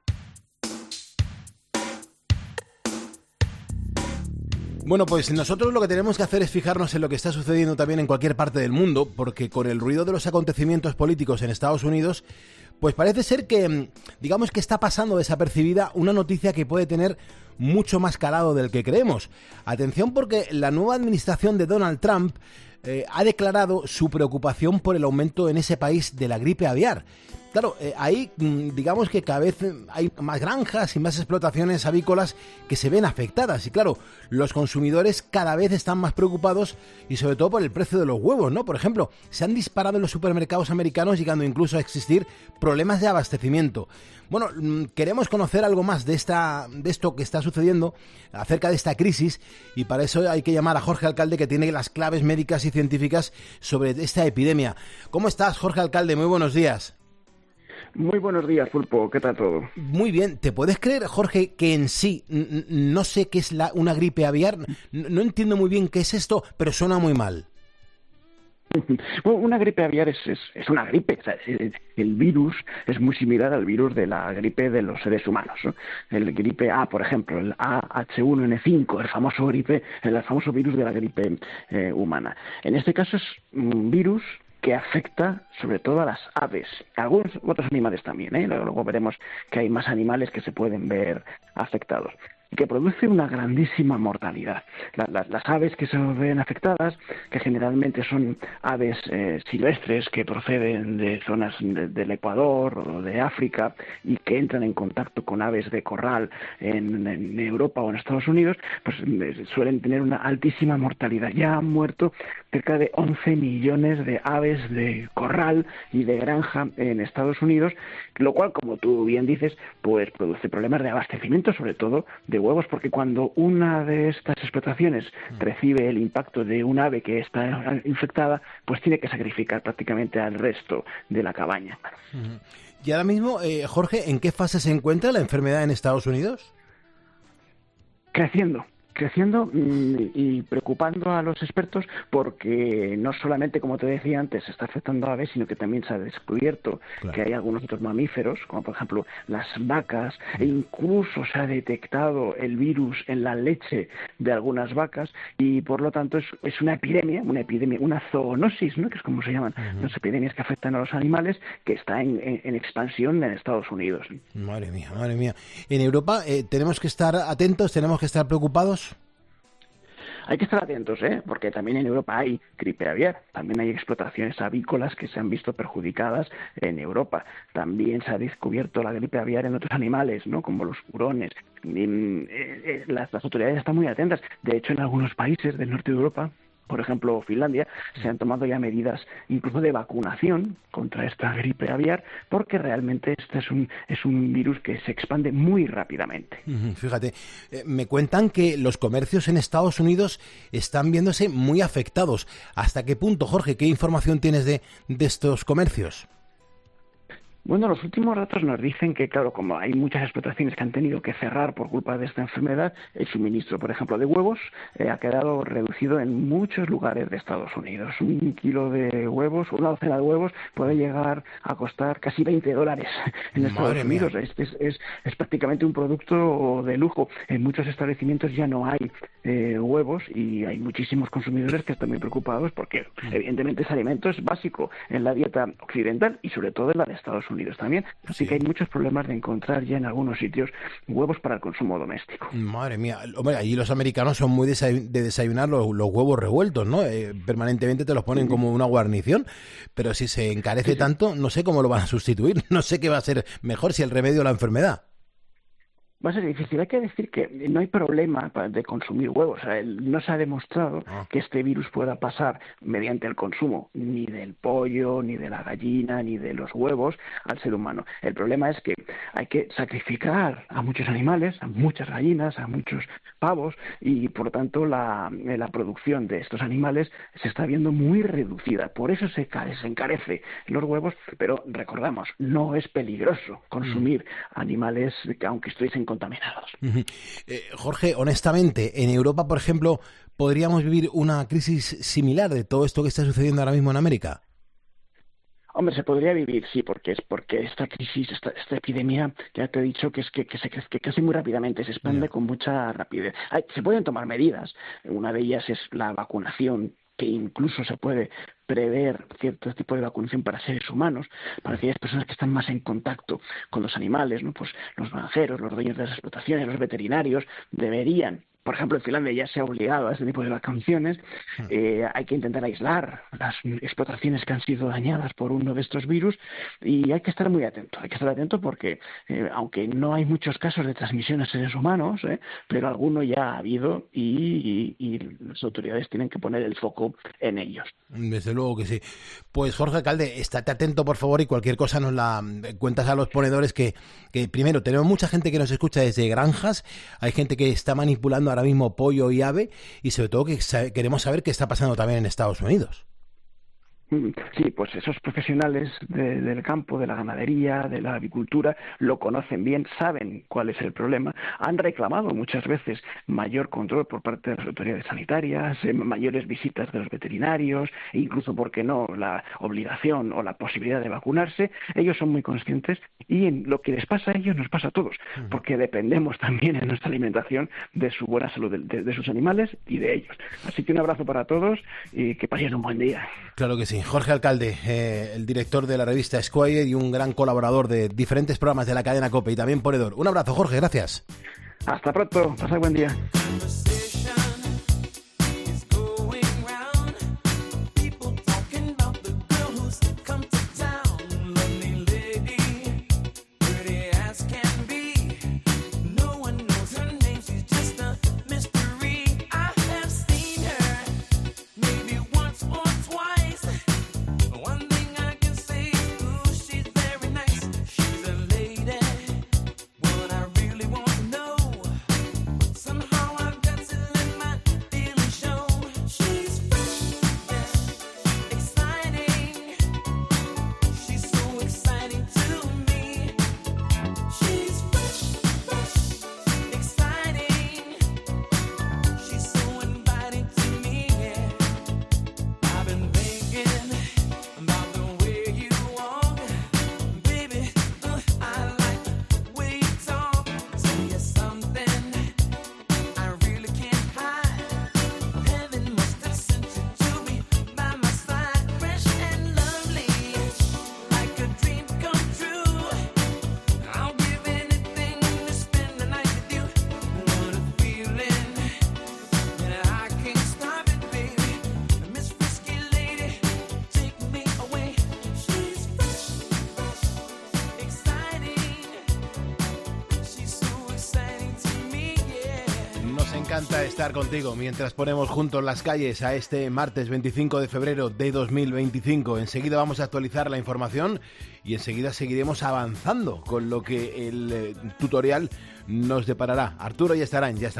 Bueno, pues nosotros lo que tenemos que hacer es fijarnos en lo que está sucediendo también en cualquier parte del mundo, porque con el ruido de los acontecimientos políticos en Estados Unidos, pues parece ser que, digamos que está pasando desapercibida una noticia que puede tener mucho más calado del que creemos. Atención, porque la nueva administración de Donald Trump ha declarado su preocupación por el aumento en ese país de la gripe aviar. Claro, ahí digamos que cada vez hay más granjas y más explotaciones avícolas que se ven afectadas. Y claro, los consumidores cada vez están más preocupados y sobre todo por el precio de los huevos, ¿no? Por ejemplo, se han disparado en los supermercados americanos, llegando incluso a existir problemas de abastecimiento. Bueno, queremos conocer algo más de esto que está sucediendo acerca de esta crisis, y para eso hay que llamar a Jorge Alcalde, que tiene las claves médicas y científicas sobre esta epidemia. ¿Cómo estás, Jorge Alcalde? Muy buenos días. Muy buenos días, Pulpo. ¿Qué tal todo? Muy bien. ¿Te puedes creer, Jorge, que en sí no sé qué es una gripe aviar? No entiendo muy bien qué es esto, pero suena muy mal. Bueno, una gripe aviar es una gripe. O sea, el virus es muy similar al virus de la gripe de los seres humanos, ¿no? El gripe A, por ejemplo, el AH1N5, el famoso virus de la gripe humana. En este caso es un virus que afecta sobre todo a las aves, a algunos otros animales también, ¿eh? Luego veremos que hay más animales que se pueden ver afectados. y que produce una grandísima mortalidad. Las aves que se ven afectadas, que generalmente son aves silvestres que proceden de zonas del Ecuador o de África y que entran en contacto con aves de corral en Europa o en Estados Unidos, pues suelen tener una altísima mortalidad. Ya han muerto cerca de 11 millones de aves de corral y de granja en Estados Unidos, lo cual, como tú bien dices, pues produce problemas de abastecimiento, sobre todo de huevos, porque cuando una de estas explotaciones recibe el impacto de un ave que está infectada, pues tiene que sacrificar prácticamente al resto de la cabaña. Y ahora mismo, Jorge, ¿en qué fase se encuentra la enfermedad en Estados Unidos? Creciendo y preocupando a los expertos, porque no solamente, como te decía antes, está afectando a aves, sino que también se ha descubierto que hay algunos otros mamíferos, como por ejemplo las vacas, e incluso se ha detectado el virus en la leche de algunas vacas, y por lo tanto es una epidemia, una zoonosis, ¿no?, que es como se llaman las epidemias que afectan a los animales, que está en expansión en Estados Unidos. Madre mía. En Europa tenemos que estar atentos, tenemos que estar preocupados. Hay que estar atentos, porque también en Europa hay gripe aviar, también hay explotaciones avícolas que se han visto perjudicadas en Europa. También se ha descubierto la gripe aviar en otros animales, ¿no?, como los hurones. Las autoridades están muy atentas. De hecho, en algunos países del norte de Europa, por ejemplo Finlandia, se han tomado ya medidas incluso de vacunación contra esta gripe aviar, porque realmente este es un virus que se expande muy rápidamente. Fíjate, me cuentan que los comercios en Estados Unidos están viéndose muy afectados. ¿Hasta qué punto, Jorge? ¿Qué información tienes de estos comercios? Bueno, los últimos datos nos dicen que, claro, como hay muchas explotaciones que han tenido que cerrar por culpa de esta enfermedad, el suministro, por ejemplo, de huevos ha quedado reducido en muchos lugares de Estados Unidos. Un kilo de huevos, una docena de huevos, puede llegar a costar casi $20 en Estados Unidos. Es prácticamente un producto de lujo. En muchos establecimientos ya no hay huevos, y hay muchísimos consumidores que están muy preocupados porque, evidentemente, ese alimento es básico en la dieta occidental y sobre todo en la de Estados Unidos también, así que hay muchos problemas de encontrar ya en algunos sitios huevos para el consumo doméstico. Madre mía, hombre, allí los americanos son muy de desayunar los huevos revueltos, ¿no? Permanentemente te los ponen como una guarnición, pero si se encarece tanto, no sé cómo lo van a sustituir, no sé qué va a ser mejor, si el remedio o la enfermedad. Va a ser difícil. Hay que decir que no hay problema de consumir huevos. O sea, no se ha demostrado que este virus pueda pasar mediante el consumo ni del pollo, ni de la gallina, ni de los huevos al ser humano. El problema es que hay que sacrificar a muchos animales, a muchas gallinas, a muchos pavos, y por lo tanto la producción de estos animales se está viendo muy reducida. Por eso se encarece los huevos, pero recordamos, no es peligroso consumir animales que, aunque estuviesen contaminados. Jorge, honestamente, en Europa, por ejemplo, ¿podríamos vivir una crisis similar de todo esto que está sucediendo ahora mismo en América? Hombre, se podría vivir, sí, porque esta crisis, esta epidemia, ya te he dicho que crece muy rápidamente, se expande con mucha rapidez. Se pueden tomar medidas. Una de ellas es la vacunación, que incluso se puede prever cierto tipo de vacunación para seres humanos, para aquellas personas que están más en contacto con los animales, ¿no? Pues los granjeros, los dueños de las explotaciones, los veterinarios deberían. Por ejemplo, en Finlandia ya se ha obligado a este tipo de vacunaciones. Hay que intentar aislar las explotaciones que han sido dañadas por uno de estos virus, y hay que estar muy atento. Hay que estar atento porque, aunque no hay muchos casos de transmisión a seres humanos, pero alguno ya ha habido, y las autoridades tienen que poner el foco en ellos. Desde luego que sí. Pues Jorge Alcalde, estate atento, por favor, y cualquier cosa nos la cuentas a los ponedores, que primero, tenemos mucha gente que nos escucha desde granjas, hay gente que está manipulando ahora mismo pollo y ave, y sobre todo que queremos saber qué está pasando también en Estados Unidos. Sí, pues esos profesionales del campo, de la ganadería, de la avicultura, lo conocen bien, saben cuál es el problema, han reclamado muchas veces mayor control por parte de las autoridades sanitarias, mayores visitas de los veterinarios, e incluso, ¿por qué no?, la obligación o la posibilidad de vacunarse. Ellos son muy conscientes, y en lo que les pasa a ellos nos pasa a todos, porque dependemos también en nuestra alimentación de su buena salud, de sus animales y de ellos. Así que un abrazo para todos y que pasen un buen día. Claro que sí. Jorge Alcalde, el director de la revista Squire y un gran colaborador de diferentes programas de la cadena COPE y también ponedor. Un abrazo, Jorge, gracias. Hasta pronto, pasad buen día. Encanta estar contigo mientras ponemos juntos las calles a este martes 25 de febrero de 2025. Enseguida vamos a actualizar la información y enseguida seguiremos avanzando con lo que el tutorial nos deparará. Arturo y Estarán, ya estamos.